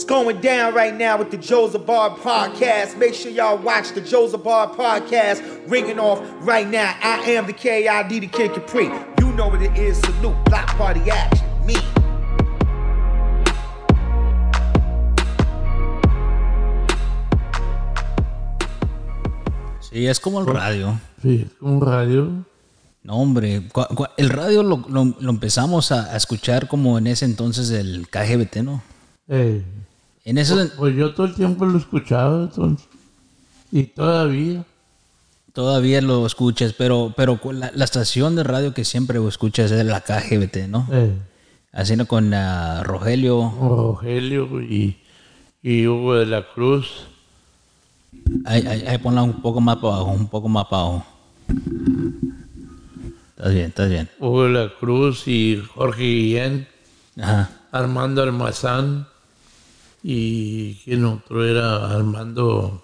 going down right now with the Joseph Bar Podcast. Make sure y'all watch the Joseph Bar Podcast ringing off right now. I am the KID, the Kid Capri. You know what it is. Salute, block party action, me. Sí, es como el radio. Sí, es como un radio. No, hombre, el radio lo empezamos a escuchar como en ese entonces el KGBT, ¿no? En ese... Pues yo todo el tiempo lo escuchaba, entonces, y todavía. Todavía lo escuchas, pero la estación de radio que siempre escuchas es la KGBT, ¿no? Haciendo con Rogelio. Rogelio y Hugo de la Cruz. Ahí ponla un poco más para abajo, un poco más para abajo. Estás bien. Hugo de la Cruz y Jorge Guillén. Ajá. Armando Almazán. Y quién otro era Armando,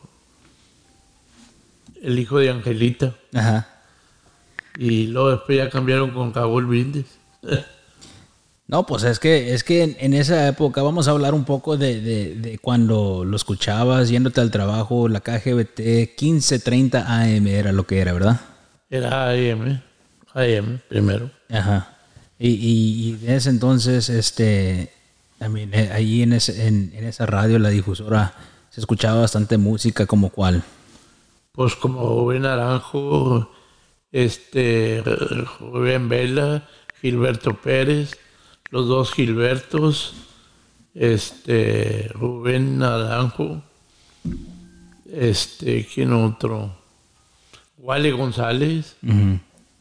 el hijo de Angelita. Ajá. Y luego después ya cambiaron con Cabul Brindis. No, pues es que en esa época vamos a hablar un poco de cuando lo escuchabas yéndote al trabajo, la KGBT 1530 AM era lo que era, ¿verdad? Era AM primero. Ajá. Y en ese entonces, ahí en esa radio, la difusora, se escuchaba bastante música, ¿como cuál? Pues como Rubén Naranjo, Rubén Vela, Gilberto Pérez, los dos Gilbertos, Rubén Naranjo, ¿quién otro? Wale González, Uh-huh.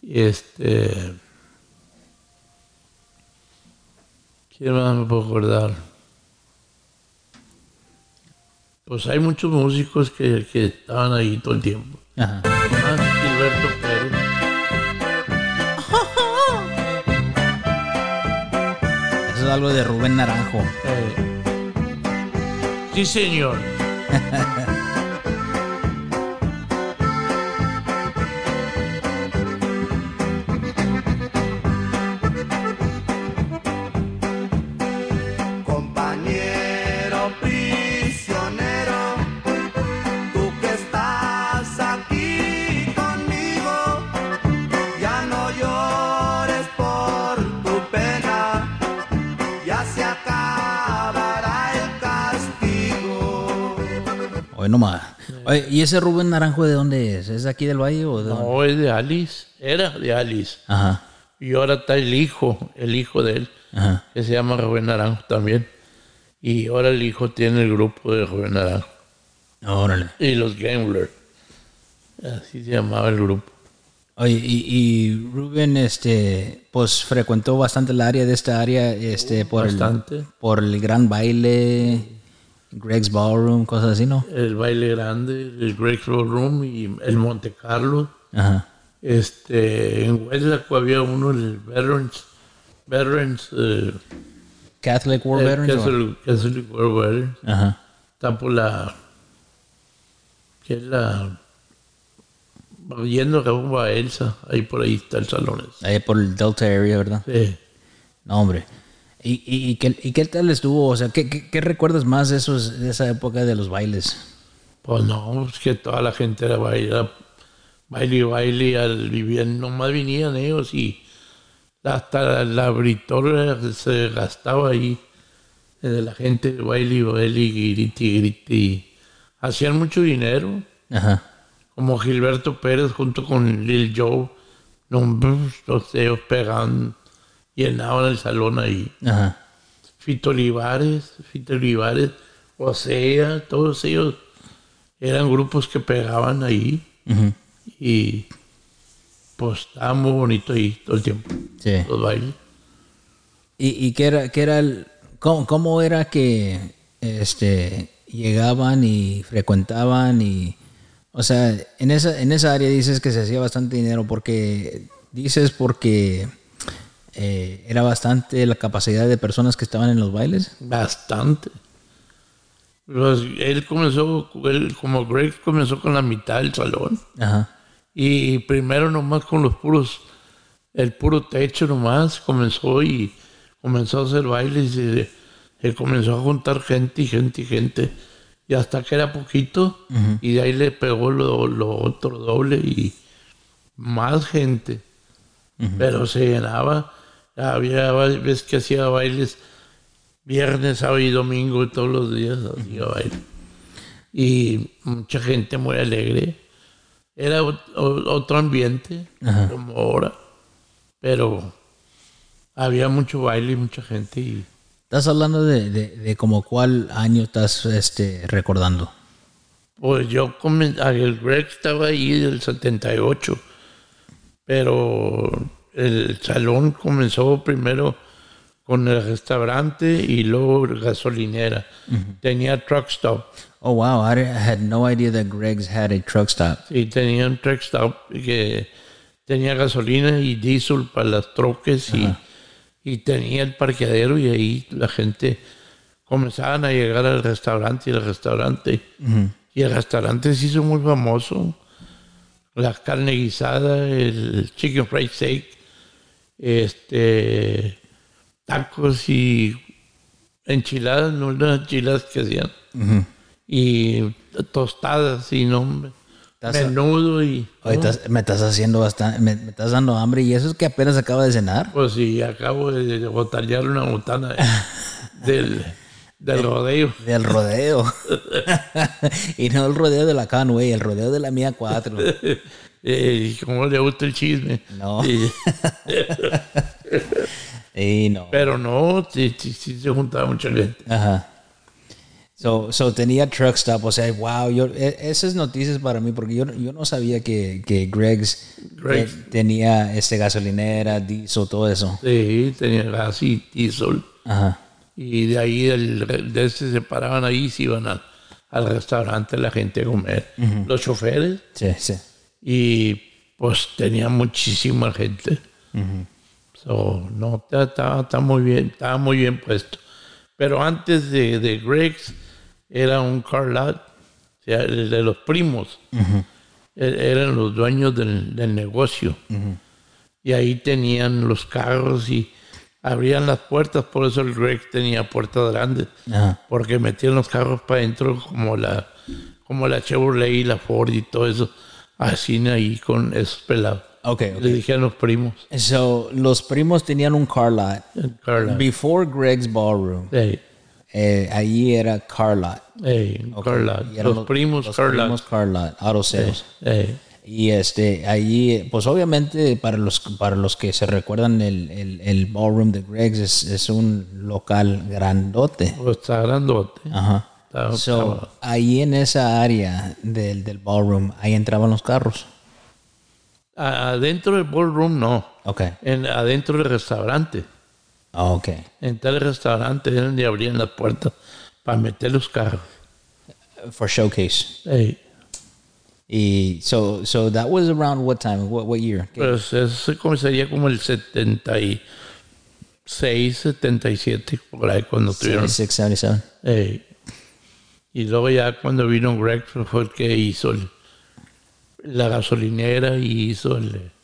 ¿Quién más me puedo acordar? Pues hay muchos músicos que estaban ahí todo el tiempo. Ajá. Gilberto Pérez. Eso es algo de Rubén Naranjo. Sí, señor. Nomás. Oye, ¿y ese Rubén Naranjo de dónde es? ¿Es de aquí del Valle o de dónde? No, es de Alice. Era de Alice. Ajá. Y ahora está el hijo de él, Ajá. que se llama Rubén Naranjo también. Y ahora el hijo tiene el grupo de Rubén Naranjo. Órale. Y los Gamblers. Así se llamaba el grupo. Oye, y Rubén, pues frecuentó bastante el área de esta área, por el Gran Baile, Greg's Ballroom, cosas así, ¿no? El Baile Grande, el Greg's Ballroom y el Monte Carlo. Ajá. En Hueslaco había uno, el Veterans Catholic War Veterans. Catholic War Veterans. Ajá. Está por yendo rumbo a Elsa, ahí por ahí está el salón. Ahí por el Delta Area, ¿verdad? Sí. No, hombre. ¿Y qué tal estuvo? O sea, ¿qué recuerdas más de esa época de los bailes? Pues no, es que toda la gente era baile, nomás vinían ellos y hasta la britora se gastaba ahí. La gente baile, griti. Hacían mucho dinero. Ajá. Como Gilberto Pérez junto con Lil Joe, ellos pegaban, llenaban el salón ahí. Ajá. Fito Olivares, o sea, todos ellos eran grupos que pegaban ahí. Uh-huh. Y pues estaba muy bonito ahí todo el tiempo. Sí. Los bailes. ¿Y qué era cómo era que llegaban y frecuentaban y... O sea, en esa área dices que se hacía bastante dinero porque era bastante la capacidad de personas que estaban en los bailes. Bastante. Como Greg comenzó con la mitad del salón. Ajá. Y primero nomás con el puro techo nomás comenzó a hacer bailes. se comenzó a juntar gente y gente y gente. Y hasta que era poquito, y de ahí le pegó lo otro doble y más gente. Pero se llenaba. Había veces que hacía bailes viernes, sábado y domingo, y todos los días hacía baile. Y mucha gente muy alegre. Era otro ambiente, como ahora. Pero había mucho baile y mucha gente. Y ¿Estás hablando de como cuál año estás recordando? pues yo el Greg estaba ahí del 78, pero el salón comenzó primero con el restaurante y luego gasolinera. Tenía truck stop. Oh, wow. I had no idea that Greg's had a truck stop. Sí, tenía un truck stop que tenía gasolina y diésel para las troques y tenía el parqueadero y ahí la gente comenzaban a llegar al restaurante y el restaurante. Y el restaurante se hizo muy famoso. La carne guisada, el chicken fried steak, tacos y enchiladas, no las enchiladas que hacían. Y tostadas y nombre. Menudo y... Oye, me estás haciendo bastante, me estás dando hambre y eso es que apenas acaba de cenar. Pues sí, acabo de botallar una botana del rodeo. Del rodeo. Y no el rodeo de la Conway, el rodeo de la Mía 4. ¿Cómo le gusta el chisme? No. Y no. Pero no, sí se juntaba mucha gente. Ajá. So tenía truck stop, o sea, wow, esas noticias para mí, porque yo no sabía que Greg's tenía gasolinera, diesel, todo eso. Sí, tenía gas y diesel. Ajá. Y de ahí, de se paraban ahí y se iban al restaurante la gente a comer. Los choferes. Sí, sí. Y pues tenía muchísima gente. No, estaba estaba muy bien puesto. Pero antes de Greg's era un car lot, o sea, el de los primos. Eran los dueños del negocio. Y ahí tenían los carros y abrían las puertas, por eso el Greg tenía puertas grandes, porque metían los carros para adentro como la Chevrolet y la Ford y todo eso, así ahí con esos pelados. Okay. Le dije a los primos. So, los primos tenían un car lot. Before Greg's Ballroom. Sí. Allí era car lot. Car lot. Los primos car lot, auto sales. Y allí, pues obviamente para los que se recuerdan el ballroom de Greg's es un local grandote. Pues está grandote. Ajá. Ahí en esa área del ballroom, ahí entraban los carros. Adentro del ballroom no. Okay. Adentro del restaurante. Okay. En tal restaurante era donde abrían las puertas para meter los carros. For showcase. Y so that was around what time? What year? Pues eso comenzaría como el 76, 77, por ahí cuando tuvieron. 76, 77. Y luego ya cuando vino Greg fue el que hizo la gasolinera y hizo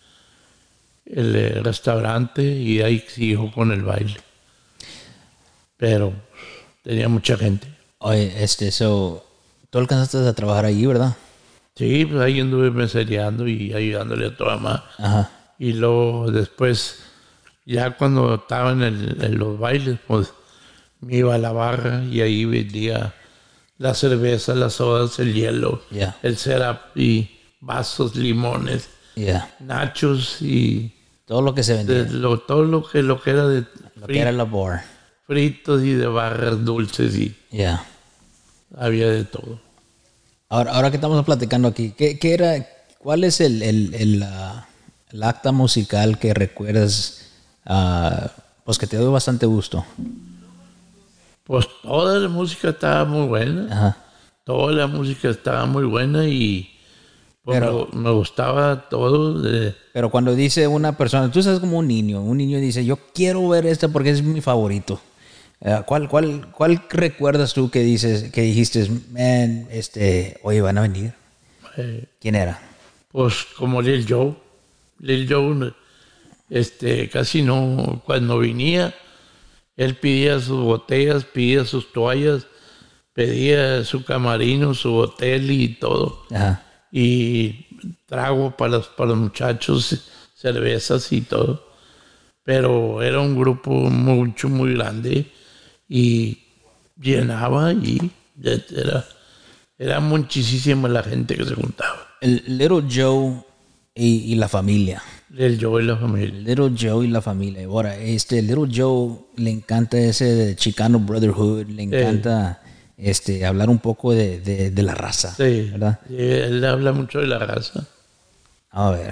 el restaurante y ahí siguió con el baile. Pero tenía mucha gente. Oye, tú alcanzaste a trabajar allí, ¿verdad? Sí, pues ahí anduve mesereando y ayudándole a tu mamá. Ajá. Y luego después, ya cuando estaba en los bailes, pues me iba a la barra y ahí vendía la cerveza, las sodas, el hielo, el syrup y vasos, limones, nachos y todo lo que se vendía. Todo lo que era de que era la bar. Fritos y de barras dulces y había de todo. Ahora que estamos platicando aquí, ¿cuál es el acta musical que recuerdas, pues que te dio bastante gusto? Pues toda la música estaba muy buena. Ajá. Toda la música estaba muy buena y pues me gustaba todo. Pero cuando dice una persona, tú sabes como un niño dice, yo quiero ver esta porque es mi favorito. ¿Cuál recuerdas tú que dijiste, man, oye, van a venir? ¿Quién era? Pues como Lil Joe. Lil Joe, casi no, cuando venía, Él pedía sus botellas, pedía sus toallas, pedía su camarino, su hotel y todo. Ajá. Y trago para los muchachos, cervezas y todo. Pero era un grupo muy grande y llenaba y era muchísima la gente que se juntaba. El Little Joe y la familia. El Joe y la familia. Little Joe y la familia. Ahora, Little Joe le encanta ese de Chicano Brotherhood, le encanta hablar un poco de la raza. Sí, ¿verdad? Él habla mucho de la raza. A ver.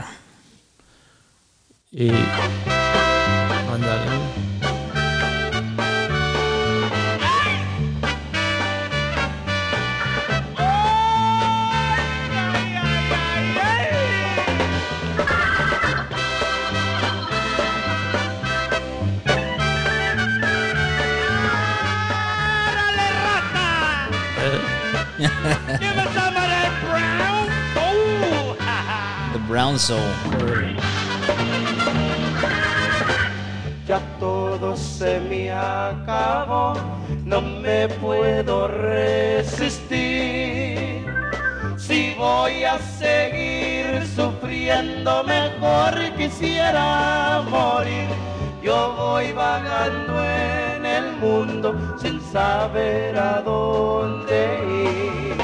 Y ándale. Give us some of that brown soul. The Brown Soul. Ya todo se me acabó, no me puedo resistir. Si voy a seguir sufriendo, mejor quisiera morir. Yo voy vagando en el mundo sin saber a dónde ir.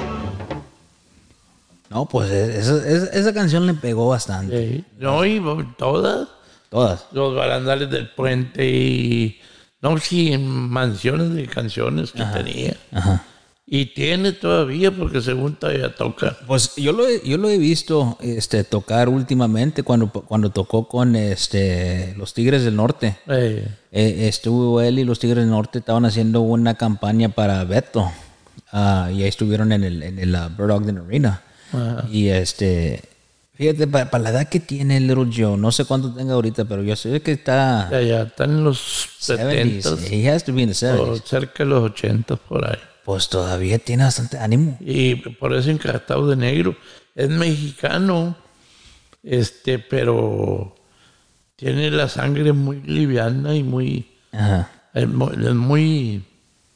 No, pues esa canción le pegó bastante. Sí. No, y todas. Todas. Los barandales del puente y... No, sí, mansiones de canciones que tenía. Ajá. Y tiene todavía porque según todavía toca. Pues yo lo he visto tocar últimamente cuando tocó con los Tigres del Norte. Estuvo él y los Tigres del Norte estaban haciendo una campaña para Beto. Y ahí estuvieron en el Bird Ogden Arena. Ajá. Y fíjate, para la edad que tiene el Little Joe, no sé cuánto tenga ahorita, pero yo sé que está Ya están en los 70s. 70s. He has to be in the 70s. O cerca de los 80 por ahí. Pues todavía tiene bastante ánimo. Y por eso encartado de negro. Es mexicano, pero tiene la sangre muy liviana y muy... Ajá. Es muy...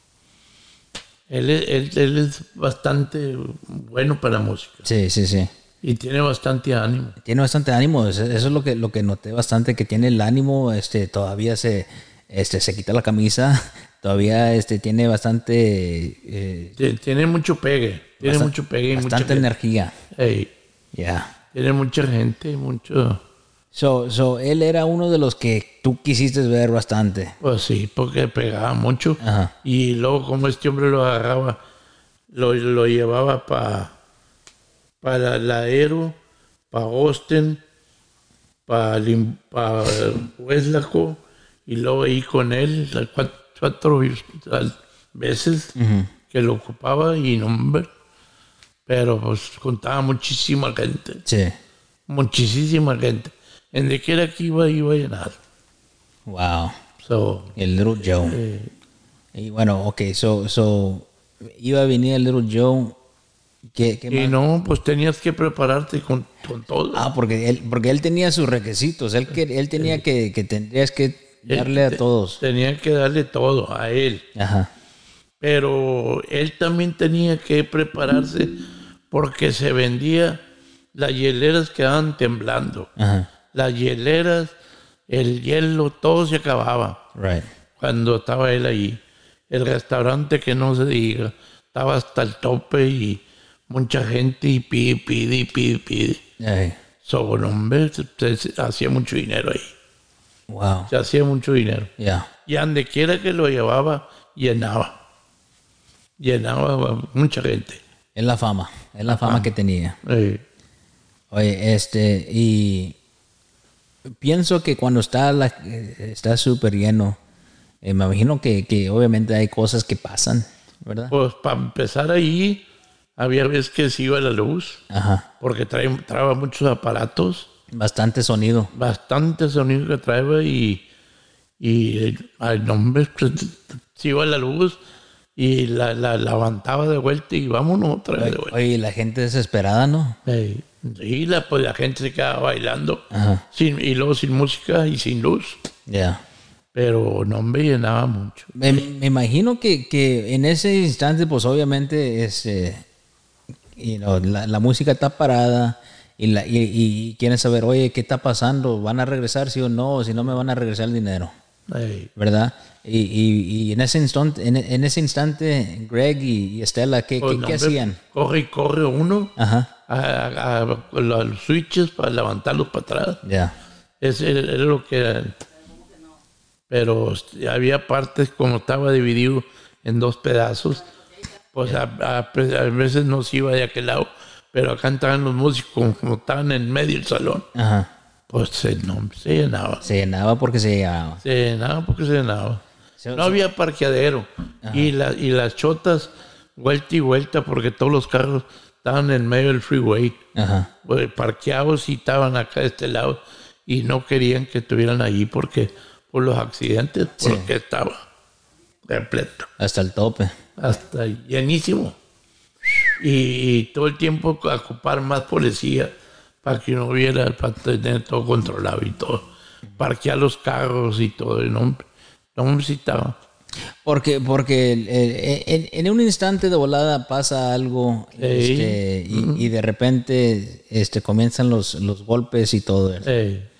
Él es bastante bueno para la música. Sí. Y tiene bastante ánimo. Tiene bastante ánimo. Eso es lo que noté bastante, que tiene el ánimo. Todavía se quita la camisa. Todavía tiene bastante... Tiene mucho pegue. Tiene mucho pegue y bastante mucha energía. Ey, Ya. tiene mucha gente, mucho... So, él era uno de los que tú quisiste ver bastante. Pues sí, porque pegaba mucho. Ajá. Y luego como este hombre lo agarraba, lo llevaba para la Aero, para Austin, para Hueslaco, y luego ahí con él, las cuatro veces que lo ocupaba, y no, hombre. Pero pues contaba muchísima gente. Sí. Muchísima gente. En de quiera que iba a llenar. Wow. So, El Little Joe. Y bueno, ok, so iba a venir el Little Joe. ¿Qué y más? no, pues tenías que prepararte con todo. Porque él tenía sus requisitos. Él tenía tendrías que darle a todos. Tenía que darle todo a él. Ajá. Pero él también tenía que prepararse porque se vendía, las hieleras quedaban temblando. Ajá. Las hieleras, el hielo, todo se acababa. Right. Cuando estaba él ahí. El restaurante, que no se diga, estaba hasta el tope y mucha gente y pide. Ay. Sobre hombre, se hacía mucho dinero ahí. Wow. Se hacía mucho dinero. Yeah. Y donde quiera que lo llevaba, llenaba. Llenaba mucha gente. Es la fama que tenía. Oye, y pienso que cuando está súper lleno, me imagino que obviamente hay cosas que pasan, ¿verdad? Pues para empezar ahí, había veces que se iba la luz, Ajá. porque traía muchos aparatos, Bastante sonido. bastante sonido que traía y al nombre se iba la luz y la levantaba de vuelta y vámonos otra vez de vuelta. Oye, la gente desesperada, ¿no? Y la gente se quedaba bailando Ajá. y luego sin música y sin luz. Ya. Pero no me llenaba mucho. Me imagino que en ese instante, pues obviamente, la música está parada y quieren saber, oye, ¿qué está pasando? ¿Van a regresar, sí o no? O si no, me van a regresar el dinero, Ey. ¿verdad? Y en ese instante, Greg y Estela, ¿qué Pues, no, hombre, hacían? Corre y corre uno Ajá, a los switches para levantarlos para atrás. ya. Ese era lo que era. Pero había partes, como estaba dividido en 2 pedazos, pues a veces no se iba de aquel lado, pero acá estaban los músicos, como estaban en medio del salón, Ajá. pues se llenaba. Se llenaba porque se llenaba. Se llenaba porque se llenaba. Se- No había parqueadero. Y las chotas, vuelta y vuelta, porque todos los carros estaban en medio del freeway. Ajá. Pues, parqueados y estaban acá de este lado. Y no querían que estuvieran allí por los accidentes, porque estaba repleto. Hasta el tope. Hasta llenísimo. Y todo el tiempo a ocupar más policía para que no hubiera, para tener todo controlado y todo. Parquear los carros y todo. Y no necesitaba. Porque en un instante de volada pasa algo y de repente comienzan los golpes y todo eso.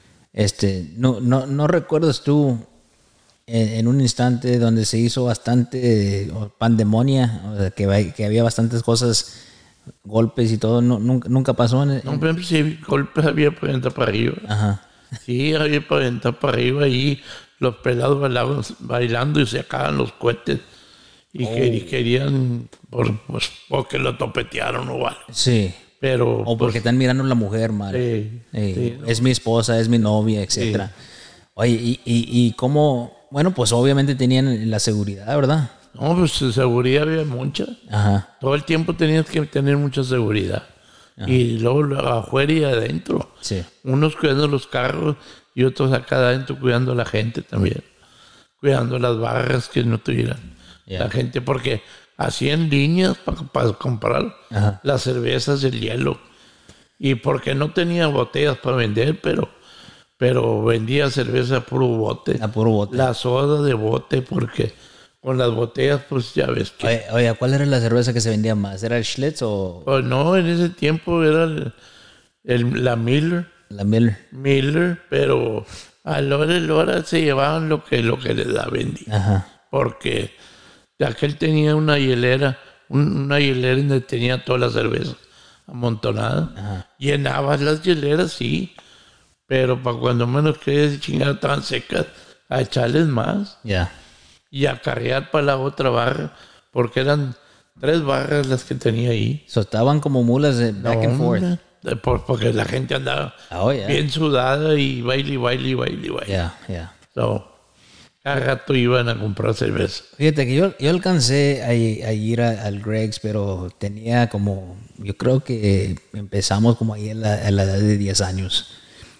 No recuerdas tú en un instante donde se hizo bastante pandemonia, o sea, que había bastantes cosas, golpes y todo, nunca pasó No, pero sí, golpes había para aventar para arriba. Ajá. Sí, había para aventar para arriba y los pelados bailando y se sacaban los cohetes. Y querían, porque lo topetearon o algo. Sí. Pero, O porque están mirando a la mujer, madre. Sí, Es mi esposa, es mi novia, etcétera. Oye, y cómo, bueno, pues obviamente tenían la seguridad, ¿verdad? no, pues seguridad había mucha. Ajá. Todo el tiempo tenías que tener mucha seguridad. Y luego afuera y adentro. Sí. Unos cuidando los carros y otros acá adentro cuidando a la gente también. Cuidando las barras que no tuvieran la gente, porque hacían líneas para comprar las cervezas, el hielo. Y porque no tenía botellas para vender, pero vendía cerveza a puro bote. A puro bote. La soda de bote, porque con las botellas, pues ya ves que... Oye, ¿cuál era la cerveza que se vendía más? ¿Era el Schlitz o Pues no, en ese tiempo era la Miller. la Miller? Pero a la hora se llevaban lo que les da vendía. Ajá. Porque aquel tenía una hielera donde tenía toda la cerveza amontonada. Llenabas las hieleras, sí, pero para cuando menos crees chingadas estaban secas, a echarles más Ya. y a carrear para la otra barra, porque eran 3 barras las que tenía ahí. So, estaban como mulas de back and forth. Hombre, porque la gente andaba Oh, yeah. bien sudada y baile. Ya. So, cada rato iban a comprar cerveza. Fíjate que yo alcancé a ir al Greg's, pero tenía como, yo creo que empezamos como ahí a la edad de 10 años.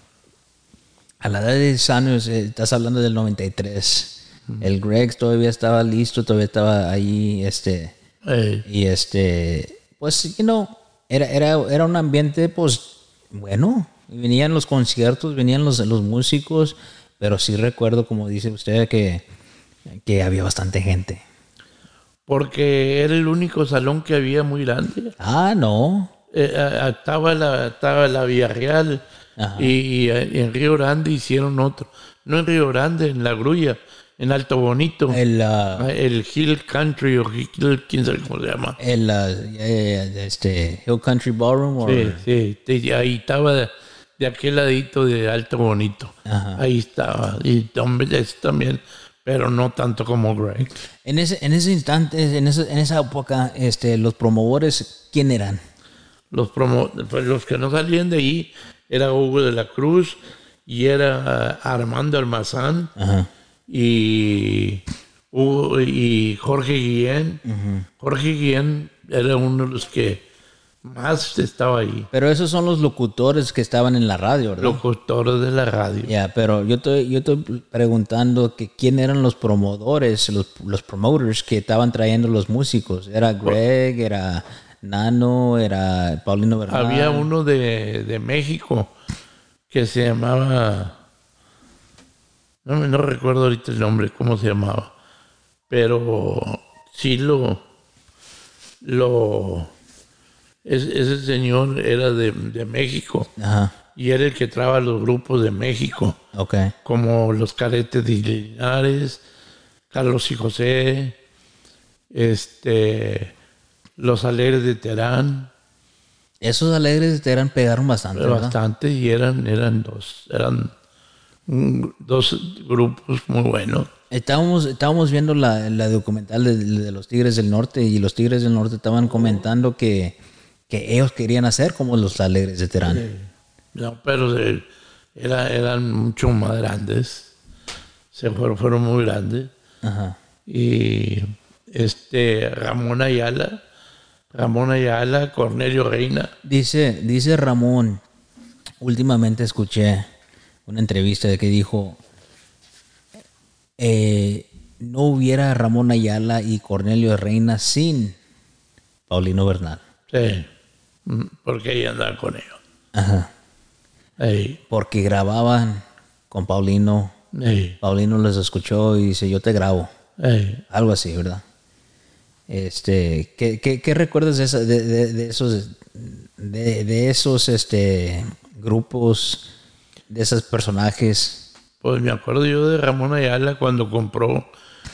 A la edad de 10 años, estás hablando del 93. El Greg's todavía estaba listo, todavía estaba ahí, y pues, era un ambiente, pues, bueno. Venían los conciertos, venían los músicos, pero sí recuerdo, como dice usted, que había bastante gente. Porque era el único salón que había muy grande. Ah, no. Estaba la Villarreal Ajá. y en Río Grande hicieron otro. No en Río Grande, en La Grulla, en Alto Bonito. El Hill Country o Hill, quién sabe cómo se llama. Hill Country Ballroom. Sí, ahí estaba de aquel ladito de Alto Bonito. Ajá. Ahí estaba. Y hombre, ese también, pero no tanto como Greg. En ese instante, en esa época, los promotores, ¿quién eran? Pues los que no salían de ahí era Hugo de la Cruz y era Armando Almazán. Ajá. Y Jorge Guillén. Jorge Guillén era uno de los que más estaba ahí. Pero esos son los locutores que estaban en la radio, ¿verdad? Locutores de la radio. Ya, pero yo estoy preguntando que quién eran los promotores, los promoters que estaban trayendo los músicos. ¿Era Greg, era Nano, era Paulino Bernal? Había uno de México que se llamaba... no recuerdo ahorita el nombre, cómo se llamaba, pero sí ese señor era de México. Ajá. Y era el que traía los grupos de México, Ok. como los Cadetes de Linares, Carlos y José, los Alegres de Terán, Esos Alegres de Terán pegaron bastante, ¿verdad? bastante, y eran dos grupos muy buenos. Estábamos viendo la documental de los Tigres del Norte, y los Tigres del Norte estaban comentando que ellos querían hacer como los Alegres de Terán. No, pero eran mucho más grandes, fueron muy grandes. Ajá. Y Ramón Ayala, Cornelio Reina. Dice Ramón, últimamente escuché una entrevista de que dijo, no hubiera Ramón Ayala y Cornelio Reina sin Paulino Bernal. Sí, porque ella andaba con ellos. Ajá. Ey, Porque grababan con Paulino. ey, Paulino les escuchó y dice, yo te grabo. ey. Algo así, ¿verdad? ¿Qué recuerdas de esos grupos, de esos personajes? Pues me acuerdo yo de Ramón Ayala cuando compró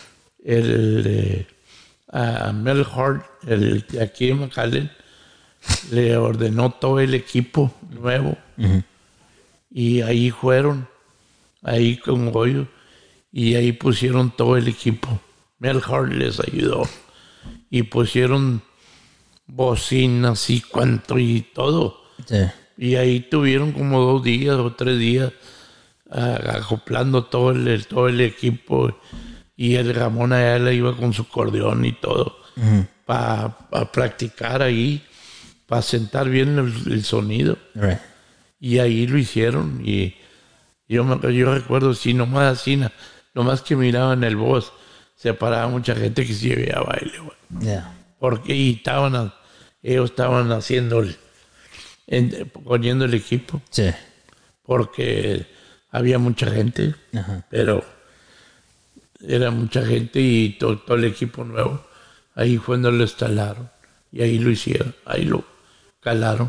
a Mel Hart, el de aquí en McAllen, le ordenó todo el equipo nuevo. Y ahí fueron, ahí con Goyo, y ahí pusieron todo el equipo. Mel Hart les ayudó. Y pusieron bocinas y cuanto y todo. Sí. Y ahí tuvieron como 2 días o 3 días acoplando todo el equipo. Y el Ramón Ayala iba con su acordeón y todo para practicar ahí, para sentar bien el sonido. Right. Y ahí lo hicieron. Y yo recuerdo, sí, nomás que miraban el voz, se paraba mucha gente que sí veía baile, güey. Yeah. Porque ellos estaban haciendo poniendo el equipo, Sí. porque había mucha gente, Ajá. pero era mucha gente y todo el equipo nuevo. Ahí fue donde lo instalaron y ahí lo hicieron, ahí lo calaron,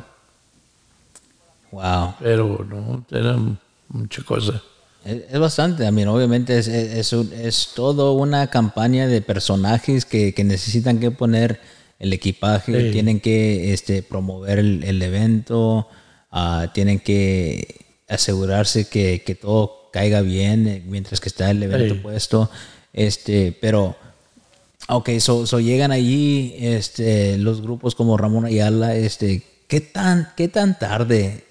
Wow. pero no, eran muchas cosas. Es bastante, obviamente es todo una campaña de personajes que necesitan que poner el equipaje, Sí. tienen que promover el evento, tienen que asegurarse que todo caiga bien mientras que está el evento Sí. puesto, pero ok, so llegan allí los grupos como Ramón Ayala, ¿qué tan tarde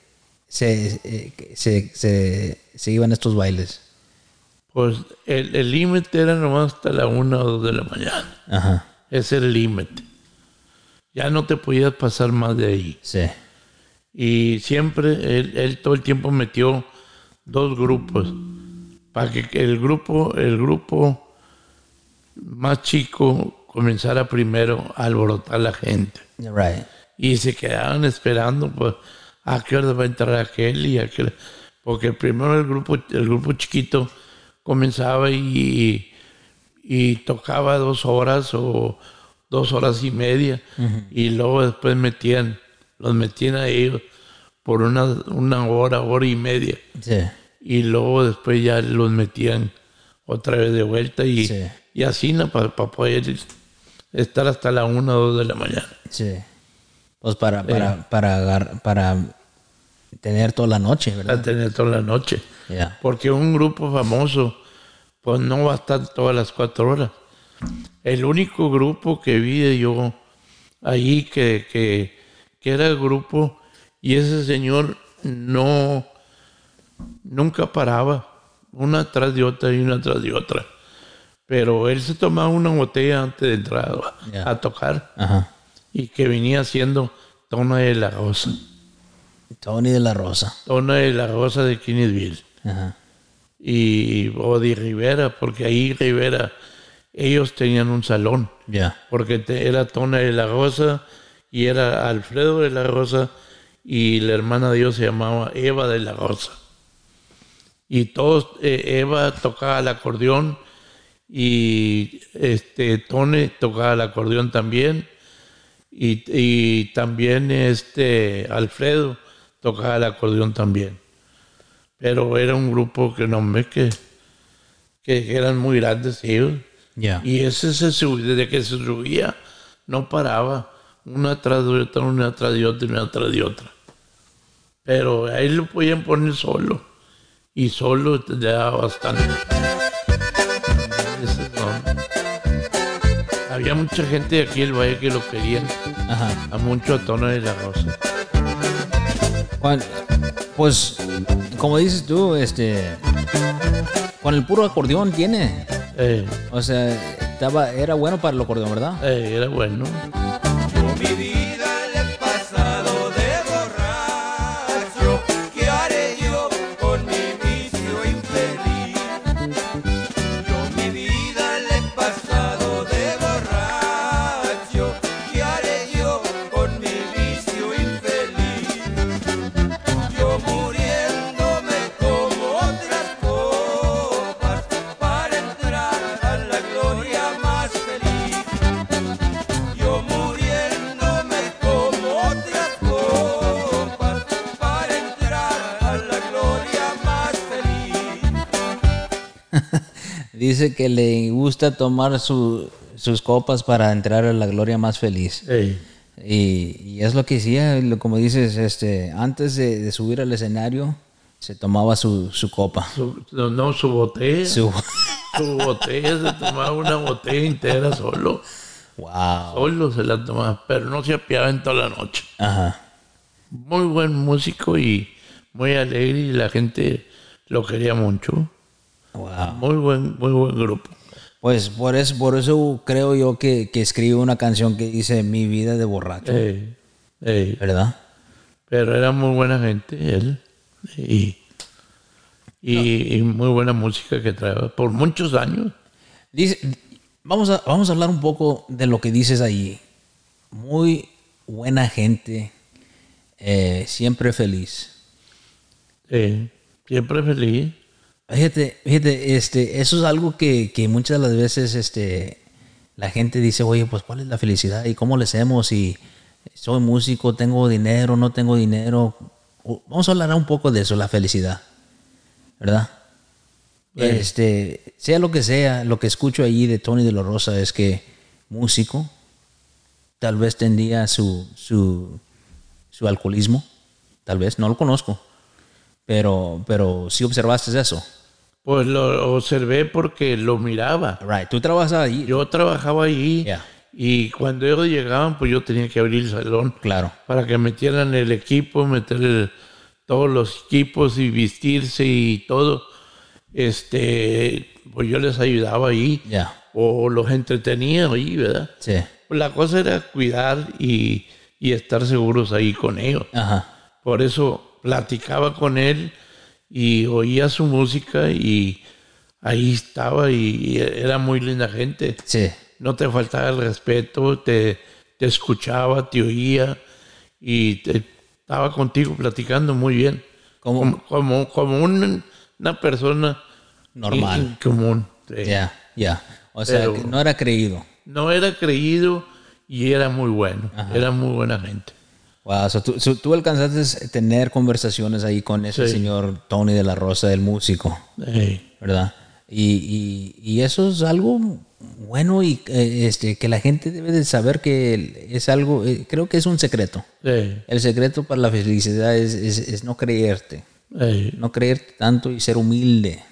se iban estos bailes? Pues el límite era nomás hasta la 1 o 2 de la mañana. Ajá. Ese era el límite. Ya no te podías pasar más de ahí. Sí. Y siempre, él todo el tiempo metió 2 grupos. Para que el grupo más chico comenzara primero a alborotar a la gente. Right. Y se quedaban esperando, pues, a qué hora va a entrar aquel y aquel. Porque primero el grupo chiquito comenzaba y tocaba 2 horas o 2 horas y media. Y luego después los metían a ellos por una hora y media. Sí. Y luego después ya los metían otra vez de vuelta y, Sí. y así para poder estar hasta la 1 o 2 de la mañana. Sí. Pues para tener toda la noche, Para ¿verdad? tener toda la noche. Yeah. Porque un grupo famoso, pues no va a estar todas las 4 horas. El único grupo que vi yo allí que era el grupo, y ese señor nunca paraba, una tras de otra y una tras de otra. Pero él se tomaba una botella antes de entrar Yeah. a tocar, Ajá. y que venía siendo Tona de la Rosa. Tony de la Rosa. Tona de la Rosa de Kingsville. Ajá. O de Rivera, porque ahí Rivera, ellos tenían un salón, Ya. porque era Tona de la Rosa y era Alfredo de la Rosa y la hermana de ellos se llamaba Eva de la Rosa. y todos, Eva tocaba el acordeón y Tony tocaba el acordeón también y también Alfredo tocaba el acordeón también. Pero era un grupo que que eran muy grandes ellos. Ya. Y ese se subía, desde que se subía, no paraba, una tras de otra, una tras de otra, una tras de otra. Pero ahí lo podían poner solo, y solo le daba bastante. Ese no. Había mucha gente de aquí del Valle que lo querían, Ajá. a mucho a Tony de la Rosa. Pues, como dices tú, con el puro acordeón tiene. O sea, era bueno para el acordeón, ¿verdad? Era bueno. Mi vida le he pasado de borracho. ¿Qué haré yo con mi vicio infeliz? Yo mi vida le he pasado de borracho. ¿Qué haré yo con mi vicio infeliz? Yo muriéndome como otras copas para entrar a la gloria más feliz. Yo muriéndome como otras copas para entrar a la gloria más feliz. Dice que le gusta tomar sus copas para entrar a la gloria más feliz. Y es lo que hacía, como dices, antes de subir al escenario, se tomaba su copa. Su botella. Su- Su botella, se tomaba una botella entera solo. Wow. Solo se la tomaba, pero no se apiaba en toda la noche. Ajá. Muy buen músico y muy alegre y la gente lo quería mucho. Wow. Muy buen grupo. Pues por eso creo yo que escribe una canción que dice Mi vida de borracho, ¿verdad? Pero era muy buena gente él y muy buena música que traía por muchos años. Dice, vamos a hablar un poco de lo que dices ahí. Muy buena gente, siempre feliz. Siempre feliz. Fíjate, eso es algo que muchas de las veces la gente dice, oye, pues ¿cuál es la felicidad? ¿Y cómo le hacemos? Y soy músico, tengo dinero, no tengo dinero. Vamos a hablar un poco de eso, la felicidad, ¿verdad? Sea lo que escucho allí de Tony de la Rosa es que músico, tal vez tendría su alcoholismo, tal vez, no lo conozco, pero sí observaste eso. Pues lo observé porque lo miraba. Right, tú trabajas ahí. Yo trabajaba allí Yeah. y cuando ellos llegaban, pues yo tenía que abrir el salón. Claro. Para que metieran el equipo, todos los equipos y vestirse y todo. Pues yo les ayudaba ahí. Ya. O los entretenía ahí, ¿verdad? Sí. Pues la cosa era cuidar y estar seguros ahí con ellos. Ajá. Por eso platicaba con él y oía su música y ahí estaba y era muy linda gente. Sí. No te faltaba el respeto, te escuchaba, te oía y estaba contigo platicando muy bien. Como Una persona normal. común. Ya. O sea, Pero- que no era creído. No era creído y era muy bueno. Era muy buena gente. Wow, tú alcanzaste a tener conversaciones ahí con ese Sí. señor Tony de la Rosa, el músico, ¿verdad? Y eso es algo bueno y que la gente debe de saber que es algo, creo que es un secreto. El secreto para la felicidad es no creerte, no creerte tanto y ser humilde.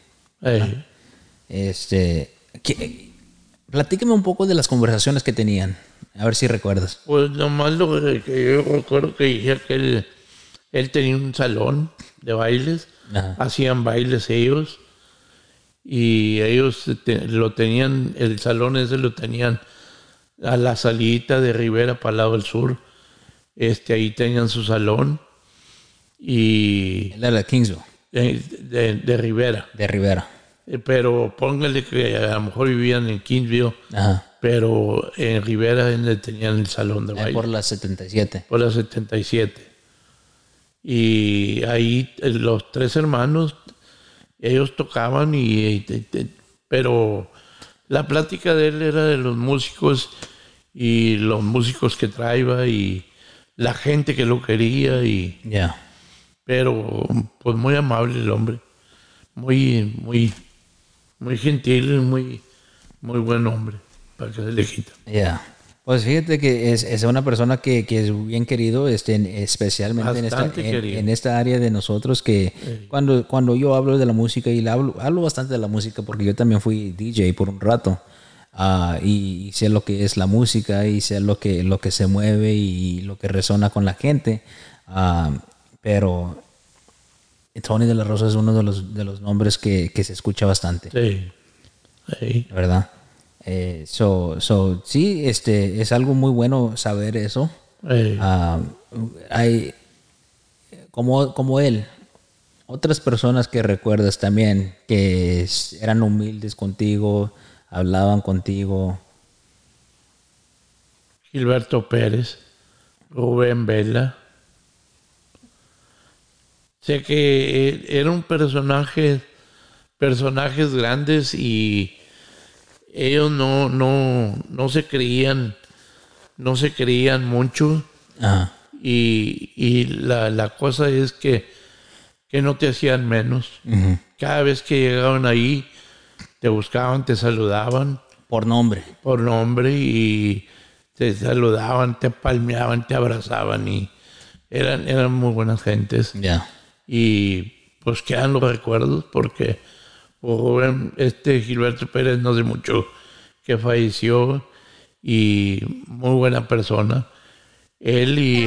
Platícame un poco de las conversaciones que tenían, a ver si recuerdas. Pues nomás lo que yo recuerdo que decía que él tenía un salón de bailes, Ajá. hacían bailes ellos y ellos lo tenían, el salón ese lo tenían a la salita de Rivera para el lado del sur. Ahí tenían su salón y Él era de Kingsville, de Rivera. de Rivera. Pero póngale que a lo mejor vivían en Kingsville, Ajá. pero en Rivera es donde tenían el salón de baile. Por la 77. Por la 77. Y ahí los tres hermanos ellos tocaban pero la plática de él era de los músicos y los músicos que traía y la gente que lo quería pero pues muy amable el hombre, muy gentil, muy buen hombre, para que se le quita. Pues fíjate que es una persona que es bien querido, especialmente en esta área de nosotros, que cuando yo hablo de la música, y hablo bastante de la música porque yo también fui DJ por un rato, y sé lo que es la música y sé lo que se mueve y lo que resona con la gente, pero Tony de la Rosa es uno de los nombres que se escucha bastante. Sí. ¿Verdad? Sí, es algo muy bueno saber eso. Hay como él, otras personas que recuerdas también que eran humildes contigo, hablaban contigo. Gilberto Pérez, Rubén Vela. Sé que era un personajes grandes y ellos no se creían mucho. Ajá. Y la cosa es que no te hacían menos. Uh-huh. Cada vez que llegaban ahí te buscaban, te saludaban Por nombre. y te saludaban, te palmeaban, te abrazaban y eran muy buenas gentes. Y pues quedan los recuerdos porque Gilberto Pérez no hace mucho que falleció y muy buena persona. Él y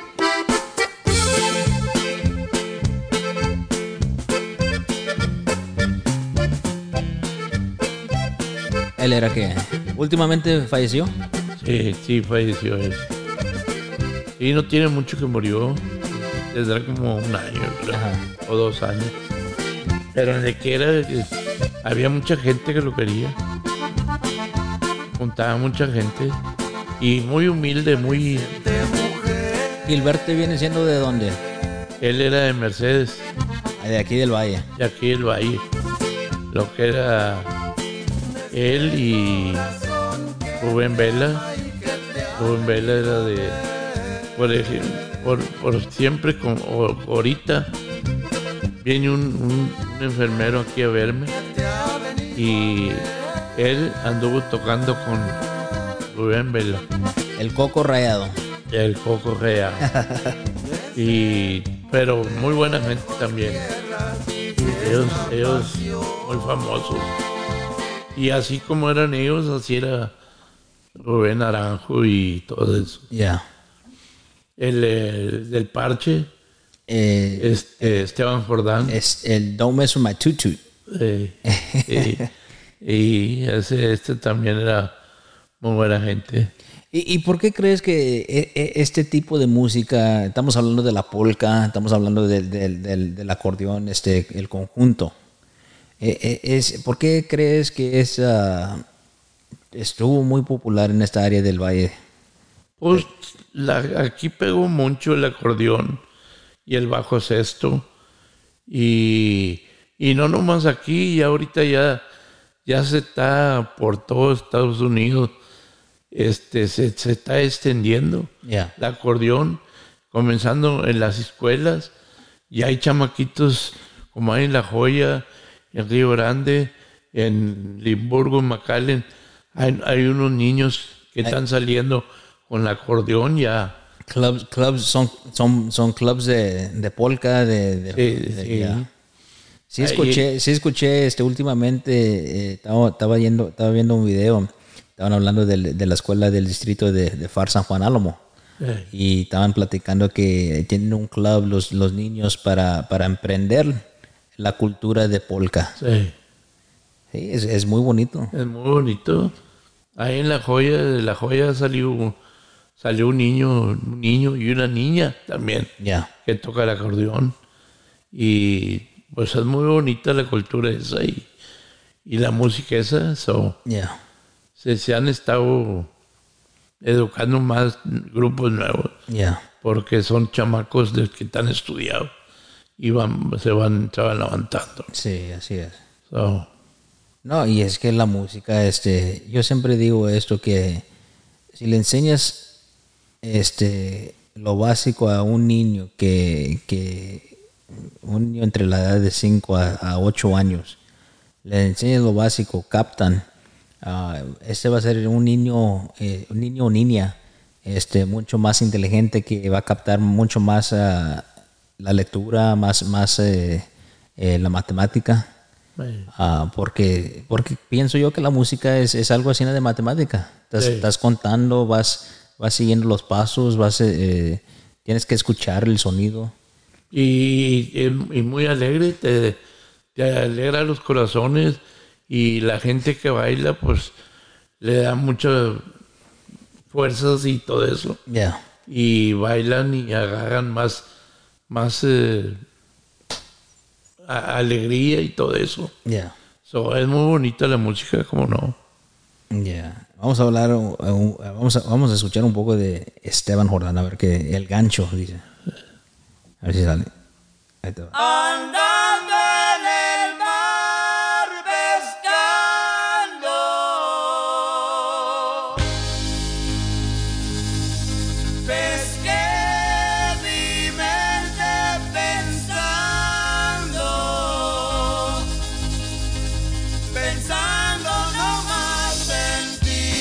¿Él era qué? ¿Últimamente falleció? Sí, falleció él. Y no tiene mucho que murió. Tendrá como un año, creo, o 2 años. Pero en el que había mucha gente que lo quería. Juntaba mucha gente. Y muy humilde, muy... ¿Gilberto viene siendo de dónde? Él era de Mercedes. De aquí del Valle. De aquí del Valle. Lo que era él y Rubén Vela. Rubén Vela era de... Por ejemplo, por siempre, ahorita viene un enfermero aquí a verme y él anduvo tocando con Rubén Vela. El Coco Rayado. El Coco Rayado. Pero muy buena gente también. Ellos muy famosos. Y así como eran ellos, así era Rubén Naranjo y todo eso. El del Parche, Esteban Jordán. Es el Don't Mess With My Tutu. Y este también era muy buena gente. ¿Y por qué crees que este tipo de música, estamos hablando de la polka, estamos hablando del acordeón, el conjunto, ¿por qué crees que estuvo muy popular en esta área del Valle? Pues aquí pegó mucho el acordeón y el bajo sexto y no nomás aquí, y ahorita ya se está por todo Estados Unidos, se está extendiendo el acordeón, comenzando en las escuelas. Y hay chamaquitos como hay en La Joya, en Río Grande, en Limburgo, en McAllen, hay unos niños que están saliendo con el acordeón ya. Clubs son clubs de polka, Sí escuché últimamente, estaba viendo un video, estaban hablando de la escuela del distrito de Far San Juan Álamo. Y estaban platicando que tienen un club los niños para emprender la cultura de polka. Sí, es muy bonito. Es muy bonito. Ahí en La Joya salió un niño y una niña también que toca el acordeón. Y pues es muy bonita la cultura esa y la música esa. Se han estado educando más grupos nuevos. Porque son chamacos que están estudiados. se van levantando. Sí, así es. So, No, y es que la música, yo siempre digo esto, que si le enseñas lo básico a un niño, que un niño entre la edad de 5 a 8 años, le enseñas lo básico, captan, va a ser un niño o niña, mucho más inteligente, que va a captar mucho más la lectura, más la matemática. Porque pienso yo que la música es algo así de matemática. Estás contando, vas siguiendo los pasos, tienes que escuchar el sonido. y muy alegre, te alegra los corazones, y la gente que baila pues le da muchas fuerzas y todo eso. Yeah. Y bailan y agarran más alegría y todo eso. Yeah. So, es muy bonita la música, ¿cómo no? Yeah. Vamos a hablar, vamos a escuchar un poco de Esteban Jordán, a ver qué el gancho dice. A ver si sale. Ahí te va. Andando en el mar pescando, pesqué mi mente pensando nomás en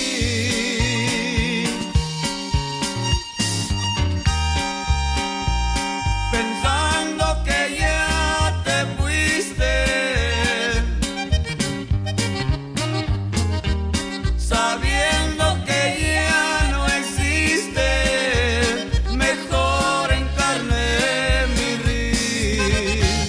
ti, pensando que ya te fuiste, sabiendo que ya no existe, mejor encarné mi ris.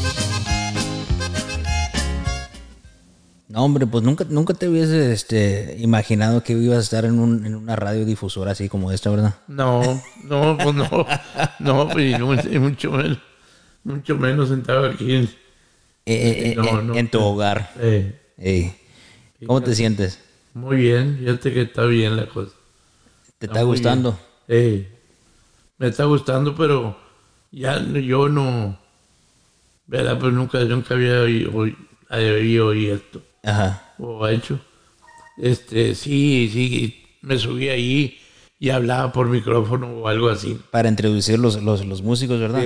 No, hombre, pues nunca te hubieses imaginado que ibas a estar en una radiodifusora así como esta, ¿verdad? No, pues no. No, pues, y mucho menos sentado aquí. No. En tu hogar. Ey. ¿Cómo te sientes? Muy bien, fíjate que está bien la cosa. ¿Te está muy gustando? bien. Me está gustando, pero ya yo no, ¿verdad? Pues nunca había oído esto Ajá. o hecho. Sí, me subí ahí y hablaba por micrófono o algo así. Para introducir los músicos, ¿verdad?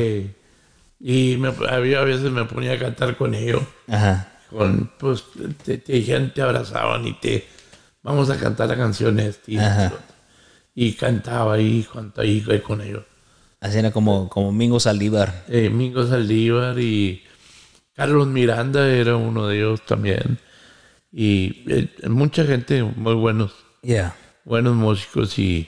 Y a veces me ponía a cantar con ellos. Ajá. Pues te abrazaban y vamos a cantar la canción Ajá. y cantaba ahí con ellos. Así era como Mingo Saldívar. Mingo Saldívar y Carlos Miranda era uno de ellos también. Y mucha gente muy buenos músicos, y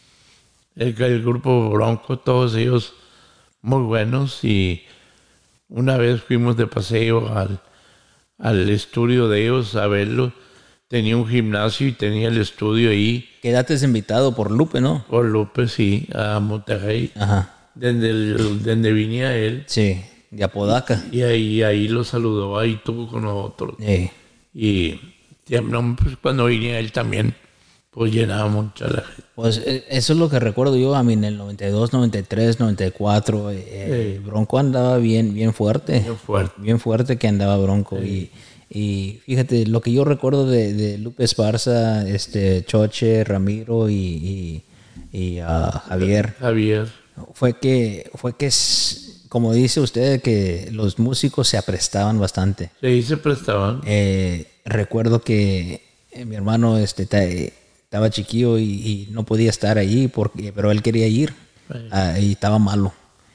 el grupo Bronco, todos ellos muy buenos. Y una vez fuimos de paseo al estudio de ellos a verlo. Tenía un gimnasio y tenía el estudio ahí. Quédate invitado por Lupe, ¿no? Por López, sí, a Monterrey. Ajá. Donde venía él. Sí, de Apodaca. Y ahí lo saludó, ahí estuvo con nosotros. Y pues, cuando venía él también, pues llenaba mucho la gente. Pues eso es lo que recuerdo yo, a mí en el 92, 93, 94, Bronco andaba bien fuerte. Bien fuerte que andaba Bronco. Y fíjate, lo que yo recuerdo de Lupe Esparza, Choche, Ramiro y Javier. Fue que como dice usted, que los músicos se aprestaban bastante. Sí, se prestaban. Recuerdo que mi hermano estaba chiquillo y no podía estar allí, pero él quería ir. Y estaba malo.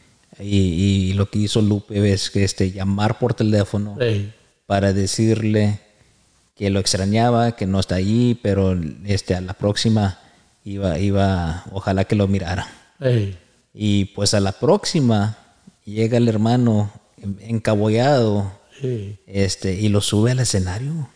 Y lo que hizo Lupe es que llamar por teléfono para decirle que lo extrañaba, que no está allí, pero a la próxima iba ojalá que lo mirara. Y pues a la próxima llega el hermano encabollado y lo sube al escenario.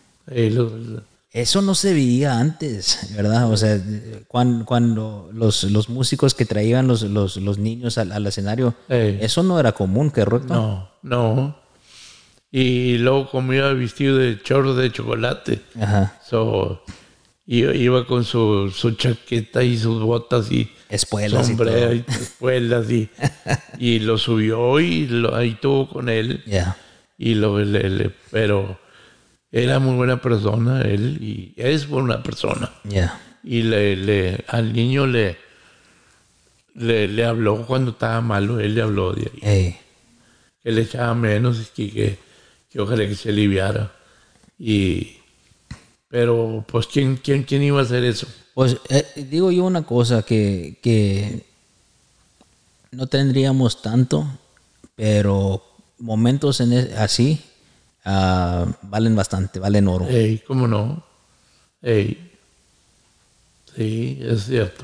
Eso no se veía antes, ¿verdad? O sea, cuando los músicos que traían los niños al escenario, eso no era común, ¿correcto? No. Y luego como iba vestido de chorro de chocolate. Ajá. iba con su chaqueta y sus botas y Espuelas sombrero y y espuelas y lo subió y ahí tuvo con él. Yeah. Y pero era muy buena persona él y es buena persona. Yeah. Y al niño le habló cuando estaba malo, él le habló de ahí. Hey. Que le echaba menos y que ojalá que se aliviara. Pero pues ¿quién iba a hacer eso? Pues digo yo una cosa que no tendríamos tanto, pero momentos así valen bastante, valen oro. Ey, ¿cómo no? Ey. Sí, es cierto.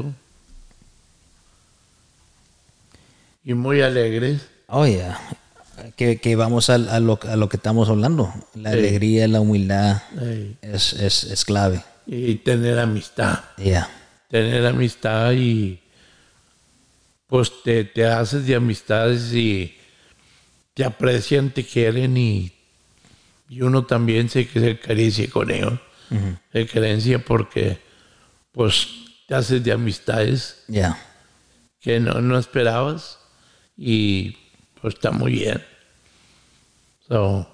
Y muy alegres. Oh, yeah. Que vamos a lo que estamos hablando. La alegría, la humildad Ey. es clave. Y tener amistad. Yeah. Tener amistad y pues te haces de amistades y te aprecian, te quieren y uno también se acaricia con ellos. Se acaricia porque pues te haces de amistades Yeah. que no esperabas y pues está muy bien. So,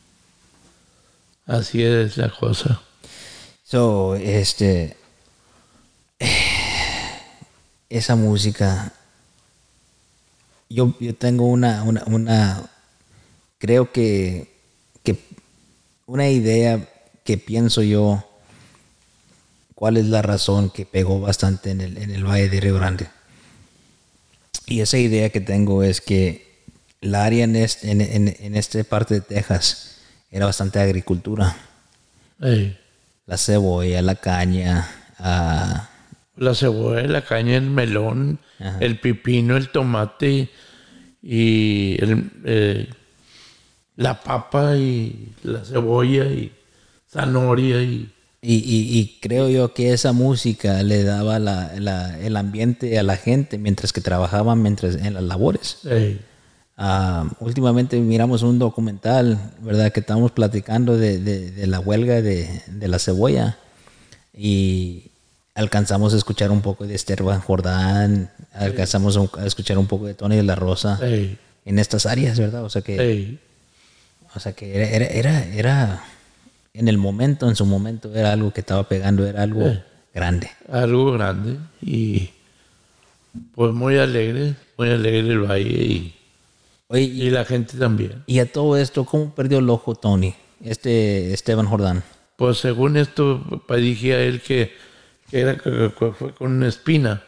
así es la cosa. So, esa música, yo tengo una creo que una idea que pienso yo, cuál es la razón que pegó bastante en el Valle de Río Grande. Y esa idea que tengo es que el área en esta parte de Texas era bastante agricultura. Ey. La cebolla, la caña, La cebolla, la caña, el melón, Ajá. el pepino, el tomate y la papa y la cebolla y zanahoria y creo yo que esa música le daba el ambiente a la gente mientras que trabajaban en las labores. ey. Últimamente miramos un documental, ¿verdad? Que estábamos platicando de la huelga de la cebolla y alcanzamos a escuchar un poco de Esther Van Jordán, alcanzamos a escuchar un poco de Tony de la Rosa Ey. en estas áreas, ¿verdad? O sea que Ey. era en en su momento era algo que estaba pegando, era algo grande. Algo grande y pues muy alegre el valle Oye, y la gente también. y a todo esto, ¿cómo perdió el ojo Tony? Esteban Jordán. Pues según esto, dije a él que fue con una espina.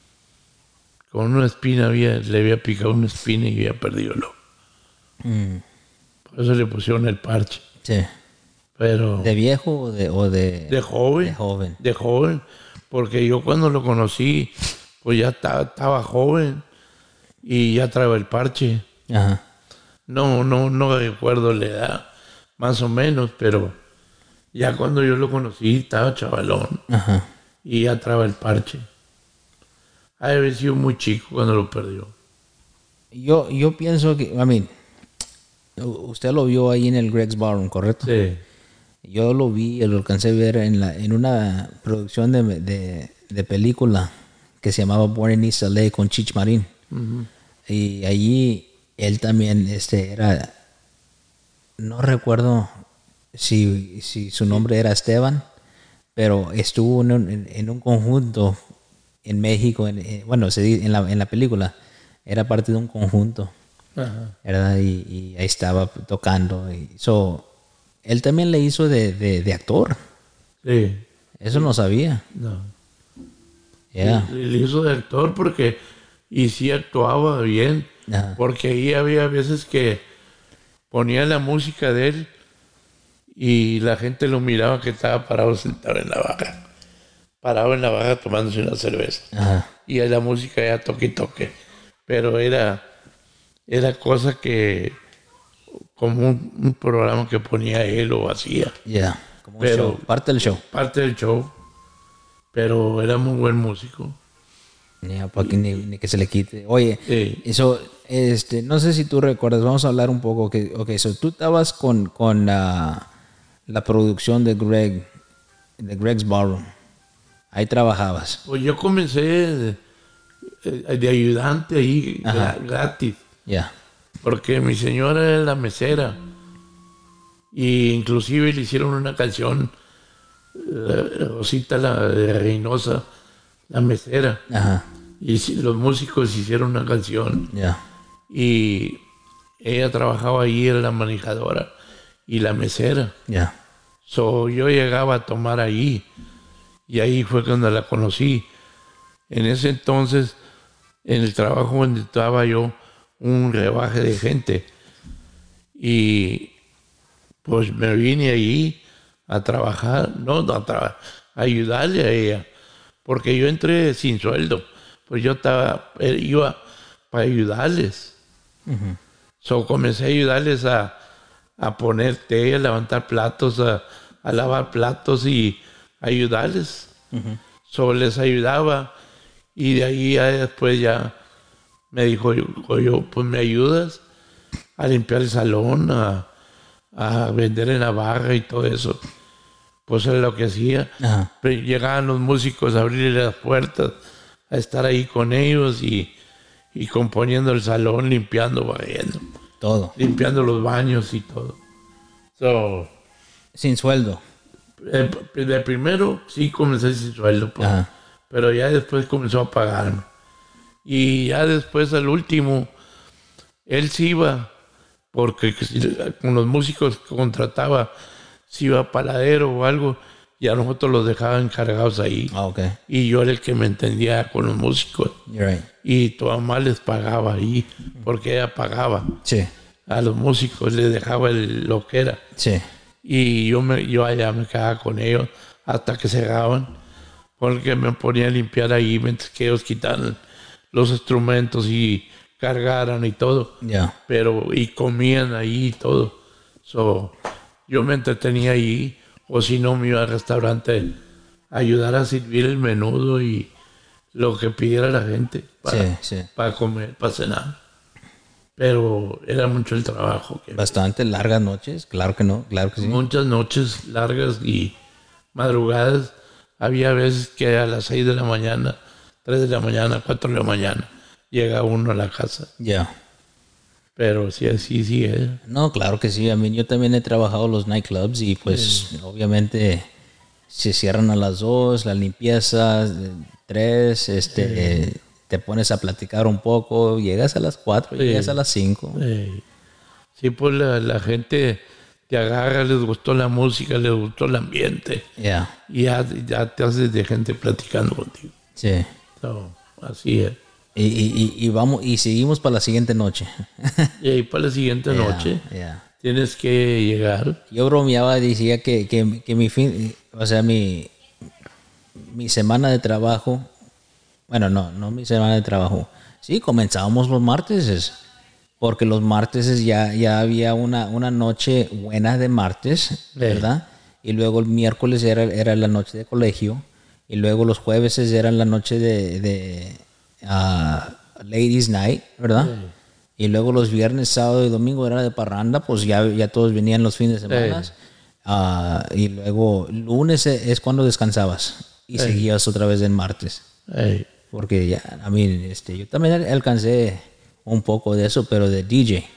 Con una espina le había picado una espina y había perdido el ojo. Por eso le pusieron el parche. Sí. Pero ¿De viejo o de de joven. de joven? De joven. Porque yo cuando lo conocí, pues ya estaba joven y ya traía el parche. Ajá. No recuerdo la edad, más o menos, pero ya cuando yo lo conocí estaba chavalón Ajá. y ya traía el parche. Ha de haber sido muy chico cuando lo perdió. Yo pienso que, usted lo vio ahí en el Greg's Ballroom, ¿correcto? Sí. Yo lo vi, lo alcancé a ver en una producción de película que se llamaba Born in East LA con Chich Marín. Y allí él también era, no recuerdo si su nombre era Esteban, pero estuvo en un conjunto en México, en la película, era parte de un conjunto, Ajá. ¿verdad? Y ahí estaba tocando. Él también le hizo de actor. Sí. Eso no sabía. No. Yeah. Le hizo de actor porque y sí actuaba bien. Ajá. Porque ahí había veces que ponía la música de él y la gente lo miraba que estaba parado sentado en la barra. Parado en la barra tomándose una cerveza. Ajá. Y la música era toque y toque. Pero era cosa que como un programa que ponía él o hacía. Yeah. Como un Pero- show, parte del show. Parte del show. Pero era muy buen músico. Para que ni que se le quite. Oye, Sí. eso, no sé si tú recuerdas, vamos a hablar un poco. Tú estabas con la producción de Greg's Ballroom. Ahí trabajabas. Pues yo comencé de ayudante ahí Ajá. gratis, Ya. porque mi señora era la mesera. Y inclusive le hicieron una canción, Rosita la de Reynosa, la mesera. Ajá. Y los músicos hicieron una canción. Ya. Y ella trabajaba ahí, era la manejadora y la mesera. Ya. So, yo llegaba a tomar ahí. Y ahí fue cuando la conocí. En ese entonces, en el trabajo donde estaba yo, un rebaje de gente. Y pues me vine ahí a trabajar, a ayudarle a ella. Porque yo entré sin sueldo. Pues yo iba para ayudarles. So, comencé a ayudarles a poner té, a levantar platos, a lavar platos y ayudarles. So, les ayudaba. Y de ahí ya después ya me dijo yo, pues me ayudas a limpiar el salón, a vender en la barra y todo eso. Pues era lo que hacía. Ajá. Pero llegaban los músicos a abrirle las puertas, a estar ahí con ellos y componiendo el salón, limpiando, barriendo, Todo. limpiando los baños y todo. So, Sin sueldo. de primero sí comencé sin sueldo, pues, Ajá. pero ya después comenzó a pagarme. Y ya después al último, él sí iba, porque con los músicos que contrataba, si iba a paladero o algo, y a nosotros los dejaba encargados ahí. Ah, ok. Y yo era el que me entendía con los músicos. You're right. Y tu mamá les pagaba ahí, porque ella pagaba. Sí. A los músicos les dejaba lo que era. Sí. Y yo allá me quedaba con ellos hasta que cerraban, porque me ponía a limpiar ahí mientras que ellos quitaran los instrumentos y cargaran y todo. Ya. Y comían ahí y todo. So, yo me entretenía ahí, o si no me iba al restaurante a ayudar a servir el menudo y lo que pidiera la gente para comer, para cenar. Pero era mucho el trabajo. Bastante largas noches, claro que no, claro que sí. Muchas noches largas y madrugadas. Había veces que a las 6 de la mañana, 3 de la mañana, 4 de la mañana, llega uno a la casa. Ya. Pero sí, así sí es. No, claro que sí. A mí yo también he trabajado los nightclubs y pues obviamente se cierran a las 2, la limpieza, 3, te pones a platicar un poco, llegas a las 4, llegas a las 5. Sí, pues la gente te agarra, les gustó la música, les gustó el ambiente. Ya. Y ya te haces de gente platicando contigo. Sí. So, así es. Y vamos, y seguimos para la siguiente noche. Y ahí para la siguiente noche tienes que llegar. Yo bromeaba, decía que mi fin, o sea, mi semana de trabajo, bueno, no mi semana de trabajo. Sí, comenzábamos los martes, porque los martes ya había una noche buena de martes, ¿verdad? Y luego el miércoles era la noche de colegio, y luego los jueves eran la noche de Ladies Night, ¿verdad? Y luego los viernes, sábado y domingo era de parranda, pues ya todos venían los fines de semana. Y luego lunes es cuando descansabas y seguías otra vez en martes. Porque ya, yo también alcancé un poco de eso, pero de DJ.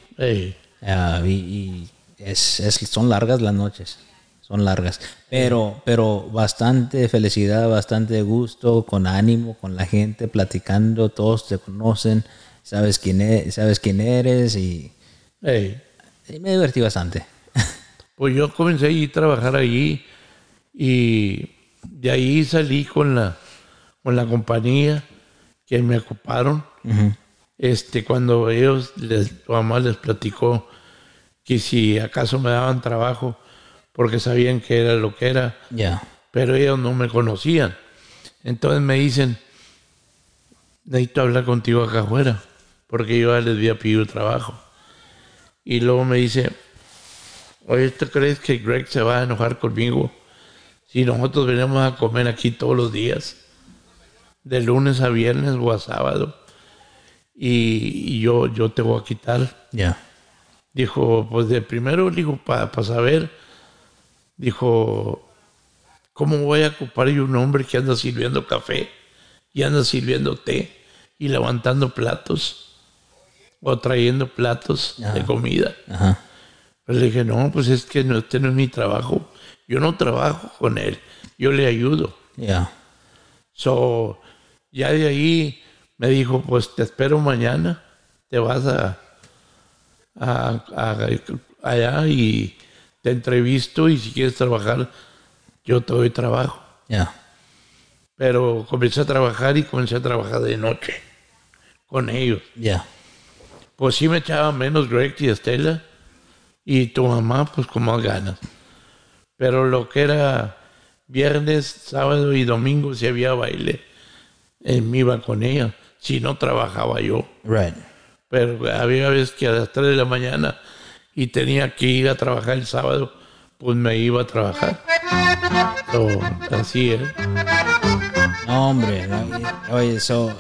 Y son largas las noches. Son largas. Pero bastante felicidad, bastante gusto, con ánimo, con la gente, platicando, todos te conocen, sabes quién eres y me divertí bastante. Pues yo comencé a ir a trabajar allí y de ahí salí con la compañía que me ocuparon. Cuando tu mamá les platicó que si acaso me daban trabajo, porque sabían que era lo que era, pero ellos no me conocían. Entonces me dicen, necesito hablar contigo acá afuera, porque yo ya les había pedido trabajo. Y luego me dice, oye, ¿tú crees que Greg se va a enojar conmigo si nosotros venimos a comer aquí todos los días, de lunes a viernes o a sábado, y yo te voy a quitar? Dijo, pues de primero, dijo, para saber, dijo, ¿cómo voy a ocupar yo un hombre que anda sirviendo café y anda sirviendo té y levantando platos o trayendo platos de comida? Ajá. Pues le dije, no, pues es que no, este no es mi trabajo. Yo no trabajo con él, yo le ayudo. Ya. So, ya de ahí me dijo, pues te espero mañana, te vas allá y te entrevisto y si quieres trabajar, yo te doy trabajo. Ya. Pero comencé a trabajar de noche con ellos. Ya. Pues sí me echaba menos Greg y Estela y tu mamá pues con más ganas. Pero lo que era viernes, sábado y domingo si había baile, me iba con ella. Si no trabajaba yo. Right. Pero había veces que a las 3 de la mañana y tenía que ir a trabajar el sábado, pues me iba a trabajar. So, así es. No, hombre. No, oye, eso...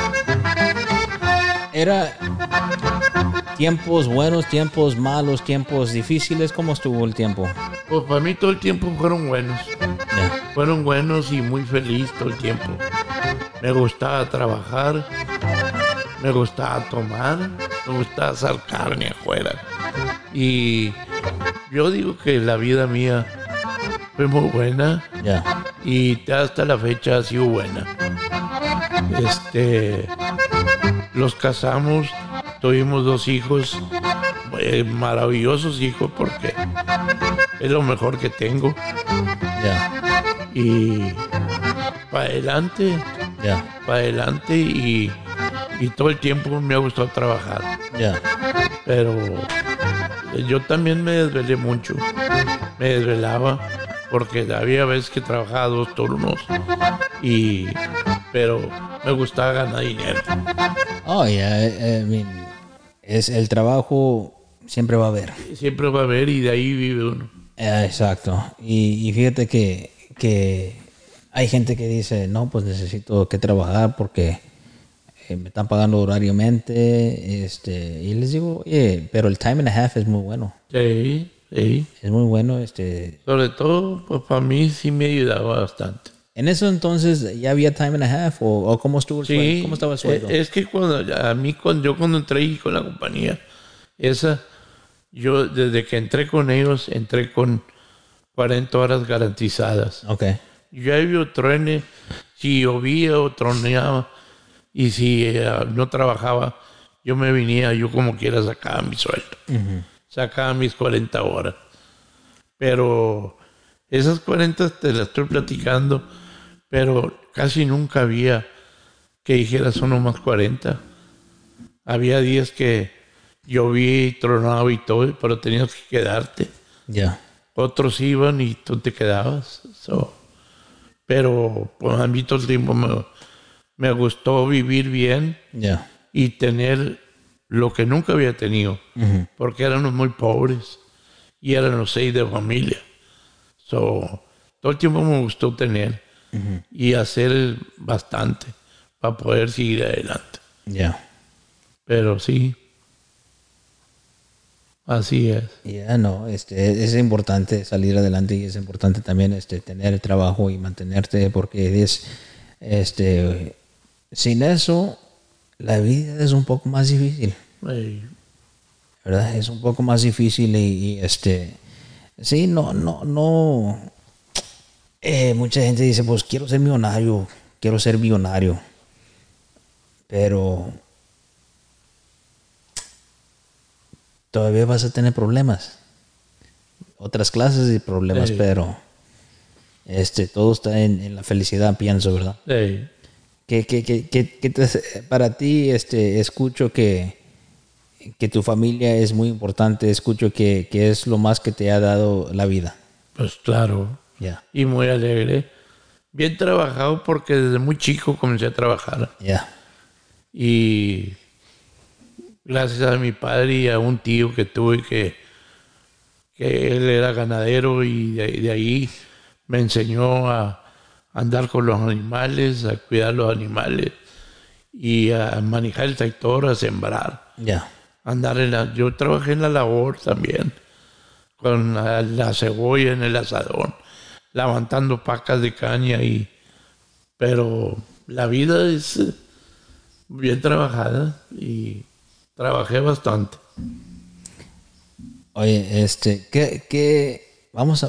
Era tiempos buenos, tiempos malos, tiempos difíciles. ¿Cómo estuvo el tiempo? Pues para mí todo el tiempo fueron buenos. Ya. Fueron buenos y muy feliz todo el tiempo. Me gustaba trabajar, me gustaba tomar, me gustaba asar carne afuera. Y yo digo que la vida mía fue muy buena Ya. y hasta la fecha ha sido buena. Los casamos, tuvimos 2 hijos, maravillosos hijos porque es lo mejor que tengo. Ya. Y para adelante, y todo el tiempo me ha gustado trabajar. Ya. Pero yo también me desvelé mucho, me desvelaba porque había veces que trabajaba 2 turnos, pero me gustaba ganar dinero. Oh, yeah. I mean, es el trabajo siempre va a haber. Siempre va a haber y de ahí vive uno. Exacto. Y fíjate que hay gente que dice, no, pues necesito que trabajar porque me están pagando horariamente. Y les digo, oye, pero el time and a half es muy bueno. Sí. Es muy bueno. Sobre todo, pues para mí sí me ayudaba bastante. En eso entonces ya había time and a half o cómo estuvo el sueldo, cómo estaba el sueldo. Es que cuando entré con la compañía yo desde que entré con ellos entré con 40 horas garantizadas. Okay. Yo había truene, si llovía o troneaba y si no trabajaba, yo me venía, yo como quiera sacaba mi sueldo. Uh-huh. Sacaba mis 40 horas. Pero esas 40 te las estoy platicando, pero casi nunca había que dijeras son nomás 40. Había días que llovía y tronaba y todo, pero tenías que quedarte. Ya. Otros iban y tú te quedabas. Pero pues, a mí todo el tiempo me gustó vivir bien y tener lo que nunca había tenido, porque éramos muy pobres y éramos 6 de familia. Todo el tiempo me gustó tener y hacer bastante para poder seguir adelante. Pero sí, así es. No, es importante salir adelante y es importante también tener el trabajo y mantenerte porque sin eso la vida es un poco más difícil. ¿Verdad? Es un poco más difícil y sí, no. Mucha gente dice, pues quiero ser millonario, pero todavía vas a tener problemas, otras clases de problemas, pero todo está en la felicidad, pienso, ¿verdad? Sí. Para ti, escucho que tu familia es muy importante, escucho que es lo más que te ha dado la vida. Pues claro, y muy alegre. Bien trabajado porque desde muy chico comencé a trabajar. Y gracias a mi padre y a un tío que tuve que él era ganadero y de ahí me enseñó a andar con los animales, a cuidar los animales y a manejar el tractor, a sembrar. Yo trabajé en la labor también, con la cebolla en el asadón. levantando pacas de caña. Pero la vida es bien trabajada y trabajé bastante. Oye, vamos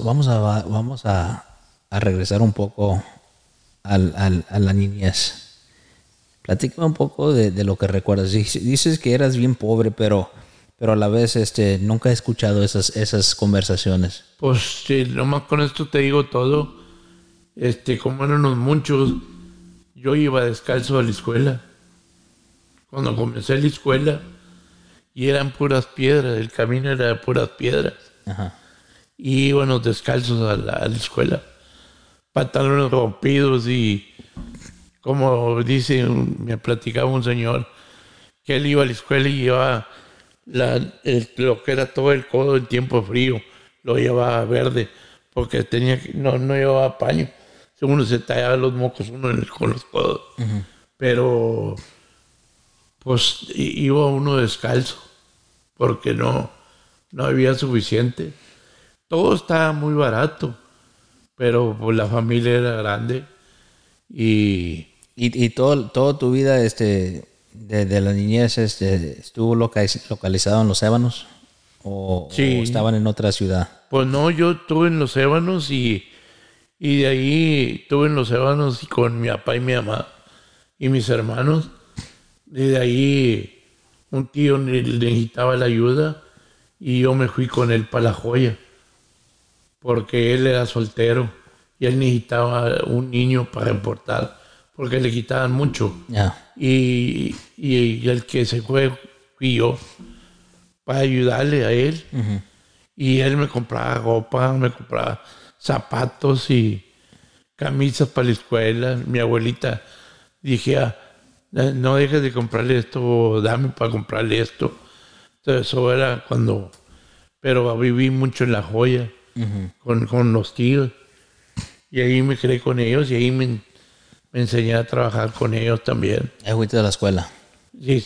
a regresar un poco a la niñez. Platícame un poco de lo que recuerdas. Dices que eras bien pobre, pero a la vez nunca he escuchado esas conversaciones. Pues sí, nomás con esto te digo todo. Como éramos muchos, yo iba descalzo a la escuela. Cuando comencé la escuela, y eran puras piedras, el camino era de puras piedras. Ajá. Y íbamos descalzos a la escuela. Pantalones rompidos y, como me platicaba un señor, que él iba a la escuela y llevaba lo que era todo el codo en tiempo frío, lo llevaba verde, porque no llevaba paño. Uno se tallaba los mocos con los codos. Uh-huh. Pero pues iba uno descalzo, porque no había suficiente. Todo estaba muy barato, pero pues la familia era grande. Y toda tu vida de la niñez estuvo localizado en Los Ébanos o estaban en otra ciudad. Pues no, yo estuve en Los Ébanos y de ahí estuve en Los Ébanos con mi papá y mi mamá y mis hermanos. Y de ahí un tío necesitaba la ayuda y yo me fui con él para La Joya, porque él era soltero y él necesitaba un niño para importar, porque le quitaban mucho. Yeah. Y el que se fui yo para ayudarle a él. Uh-huh. Y él me compraba ropa, me compraba zapatos y camisas para la escuela. Mi abuelita dije, no dejes de comprarle esto, dame para comprarle esto. Entonces eso era cuando... Pero viví mucho en La Joya, uh-huh, con los tíos. Y ahí me quedé con ellos y ahí me enseñé a trabajar con ellos también. ¿Ya fuiste a la escuela? Sí,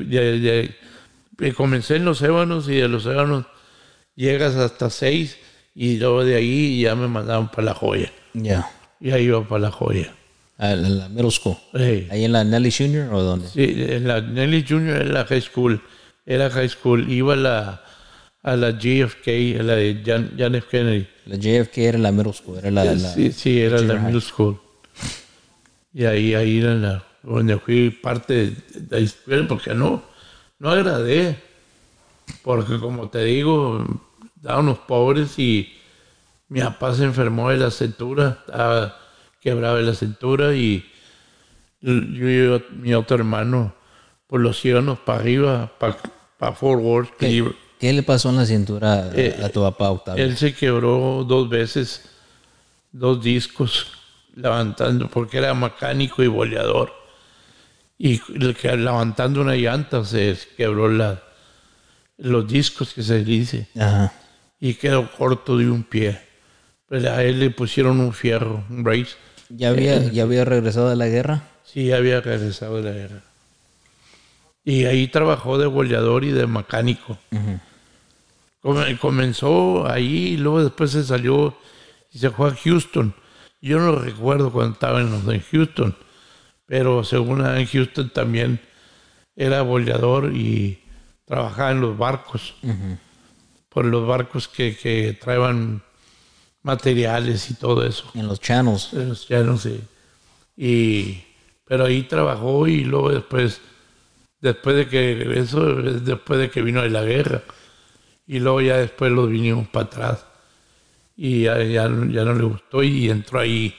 comencé en Los Ébanos y de Los Ébanos llegas hasta 6 y luego de ahí ya me mandaban para La Joya. Ya. Yeah. Y ahí iba para La Joya. ¿En la middle school? Sí. ¿Ahí en la Nelly Junior o dónde? Sí, en la Nelly Junior era la high school. Era high school. Iba a la JFK, a la de John F. Kennedy. La JFK era la middle school. Era sí, era la middle school. Y ahí era donde fui parte de la escuela, porque no agradé. Porque como te digo, estábamos pobres y mi papá se enfermó de la cintura, estaba quebrado de la cintura y yo mi otro hermano, pues los íbamos para arriba, para Fort Worth. ¿Qué le pasó en la cintura a tu papá, Octavio? Él se quebró 2 veces, 2 discos, levantando, porque era mecánico y boleador. Y levantando una llanta se quebró los discos, que se dice. Ajá. Y quedó corto de un pie. Pero a él le pusieron un fierro, un brace. ¿Ya había regresado de la guerra? Sí, ya había regresado de la guerra. Y ahí trabajó de boleador y de mecánico. Uh-huh. Comenzó ahí y luego después se salió y se fue a Houston. Yo no recuerdo cuando estaba en Houston, pero según en Houston también era boleador y trabajaba en los barcos. Uh-huh. Por los barcos que traían materiales y todo eso. En los channels. En los channels, sí. Pero ahí trabajó y luego después de que vino de la guerra. Y luego ya después los vinimos para atrás. Y ya no le gustó y entró ahí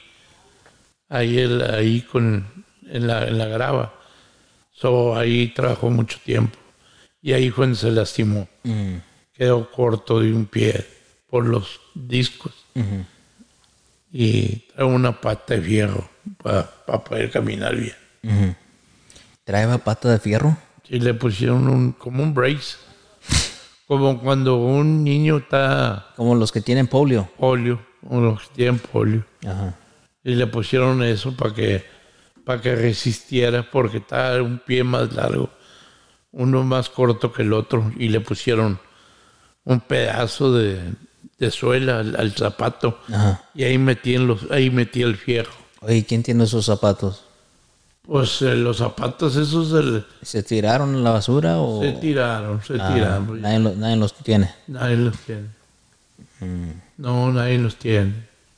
en la grava. Ahí trabajó mucho tiempo. Y ahí fue donde se lastimó. Uh-huh. Quedó corto de un pie por los discos. Uh-huh. Y trae una pata de fierro para poder caminar bien. Uh-huh. ¿Traeba pata de fierro? Sí, le pusieron como un brace. Como cuando un niño está... Como los que tienen polio. Como los que tienen polio. Ajá. Y le pusieron eso para que resistiera, porque estaba un pie más largo, uno más corto que el otro, y le pusieron un pedazo de de suela al zapato. Ajá. Y ahí metí el fierro. Oye, ¿quién tiene esos zapatos? Pues los zapatos esos ¿Se tiraron en la basura o...? se tiraron. Nadie los tiene. Nadie los tiene. No, nadie los tiene.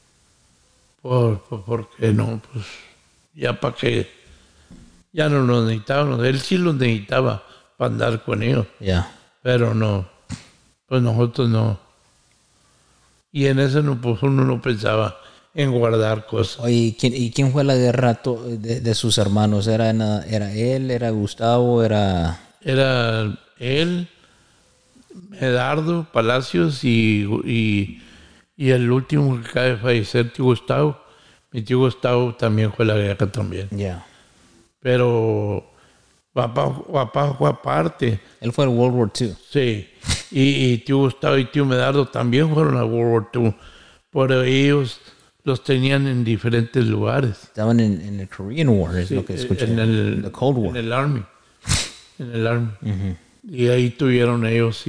Porque no, pues ya para qué. Ya no los necesitábamos. Él sí los necesitaba para andar con ellos. Ya. Pero no, pues nosotros no. Y en eso no, pues uno no pensaba en guardar cosas. Oye, ¿y quién fue a la guerra de sus hermanos? ¿Era él? ¿Era Gustavo? ¿Era...? Era él, Medardo Palacios y el último que acaba de fallecer, tío Gustavo. Mi tío Gustavo también fue a la guerra también. Ya. Pero papá fue aparte. Él fue en World War II. Sí. Y tío Gustavo y tío Medardo también fueron a World War II. Pero ellos los tenían en diferentes lugares. Estaban en el Korean War, es Sí, lo que escuché. en el The Cold War. En el Army. En el Army. Y ahí tuvieron ellos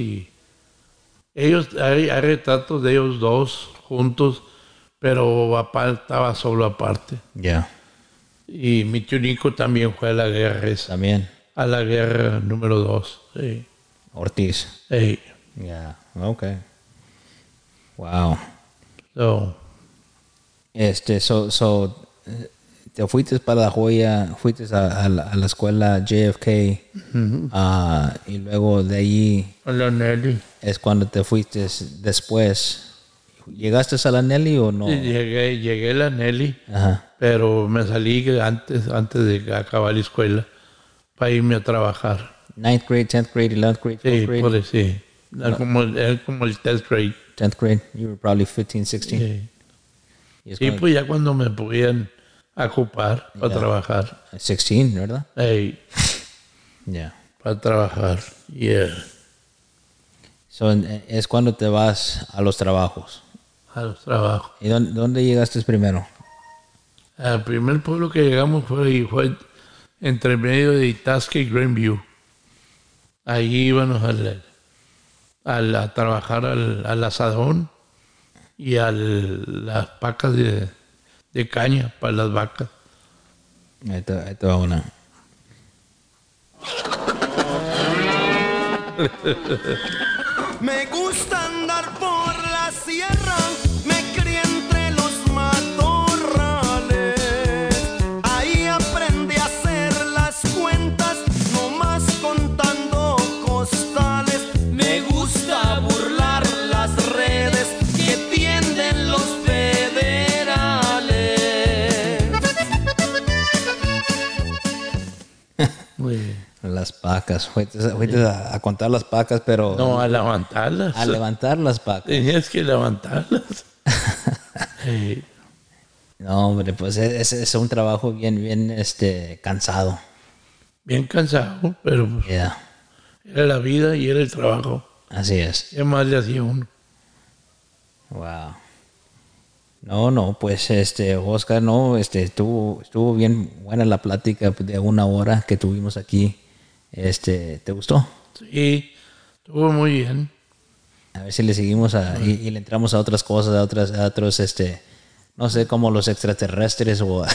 hay retratos de ellos dos juntos, pero papá estaba solo aparte. Ya. Y mi tío Nico también fue a la guerra esa. También. A la guerra número 2. Sí. Ortiz. Sí. Ya. Okay. Wow. So, Te fuiste para La Joya, fuiste a la escuela JFK, y luego de allí a la Nelly. es cuando te fuiste después. ¿Llegaste a la Nelly o no? Sí, llegué a la Nelly, Ajá. pero me salí antes de acabar la escuela para irme a trabajar. 9th grade, 10th grade, 11th grade, 12th Sí, grade, por sí. Era como el 10th grade. 10th grade. You were probably 15, 16. Sí. Y es Y cuando- pues ya cuando me podían ocupar para Ah, trabajar. 16, ¿verdad? Hey, Ya. para trabajar. Yeah. Es cuando te vas a los trabajos. A los trabajos. ¿Y dónde llegaste primero? El primer pueblo que llegamos fue entre medio de Itasca y Grandview. Allí íbamos a trabajar al asadón y a las pacas de caña para las vacas. Ahí te va una. Me gusta andar por la sierra, me crié entre los matorrales. Ahí aprendí a hacer las cuentas, nomás contando costales. Me gusta burlar las redes que tienden los federales. Muy bien. Las pacas. Fuiste a contar las pacas, pero No, a levantarlas. a levantar las pacas. Tenías que levantarlas. Sí. No, hombre, pues es un trabajo bien cansado. Bien cansado, pero pues, Ya. era la vida y era el trabajo. Así es. ¿Qué más le hacía uno? Wow. No, pues Oscar, no, estuvo bien buena la plática de 1 hora que tuvimos aquí. ¿Te gustó? Sí, estuvo muy bien. A ver si le seguimos y le entramos a otras cosas, a otros, no sé, como los extraterrestres o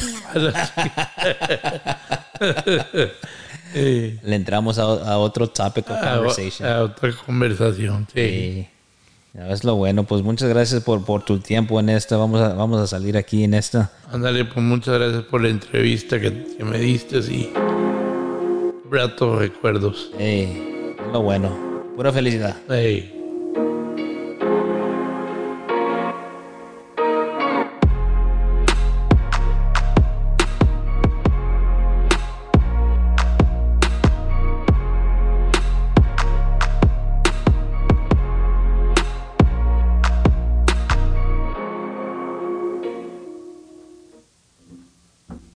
Sí. le entramos a otro topic of conversation. A otra conversación, sí. Sí. Ya es lo bueno. Pues muchas gracias por tu tiempo en esta. Vamos a salir aquí en esta. Ándale, pues muchas gracias por la entrevista que me diste y gratos recuerdos. Es lo bueno. Pura felicidad. Hey.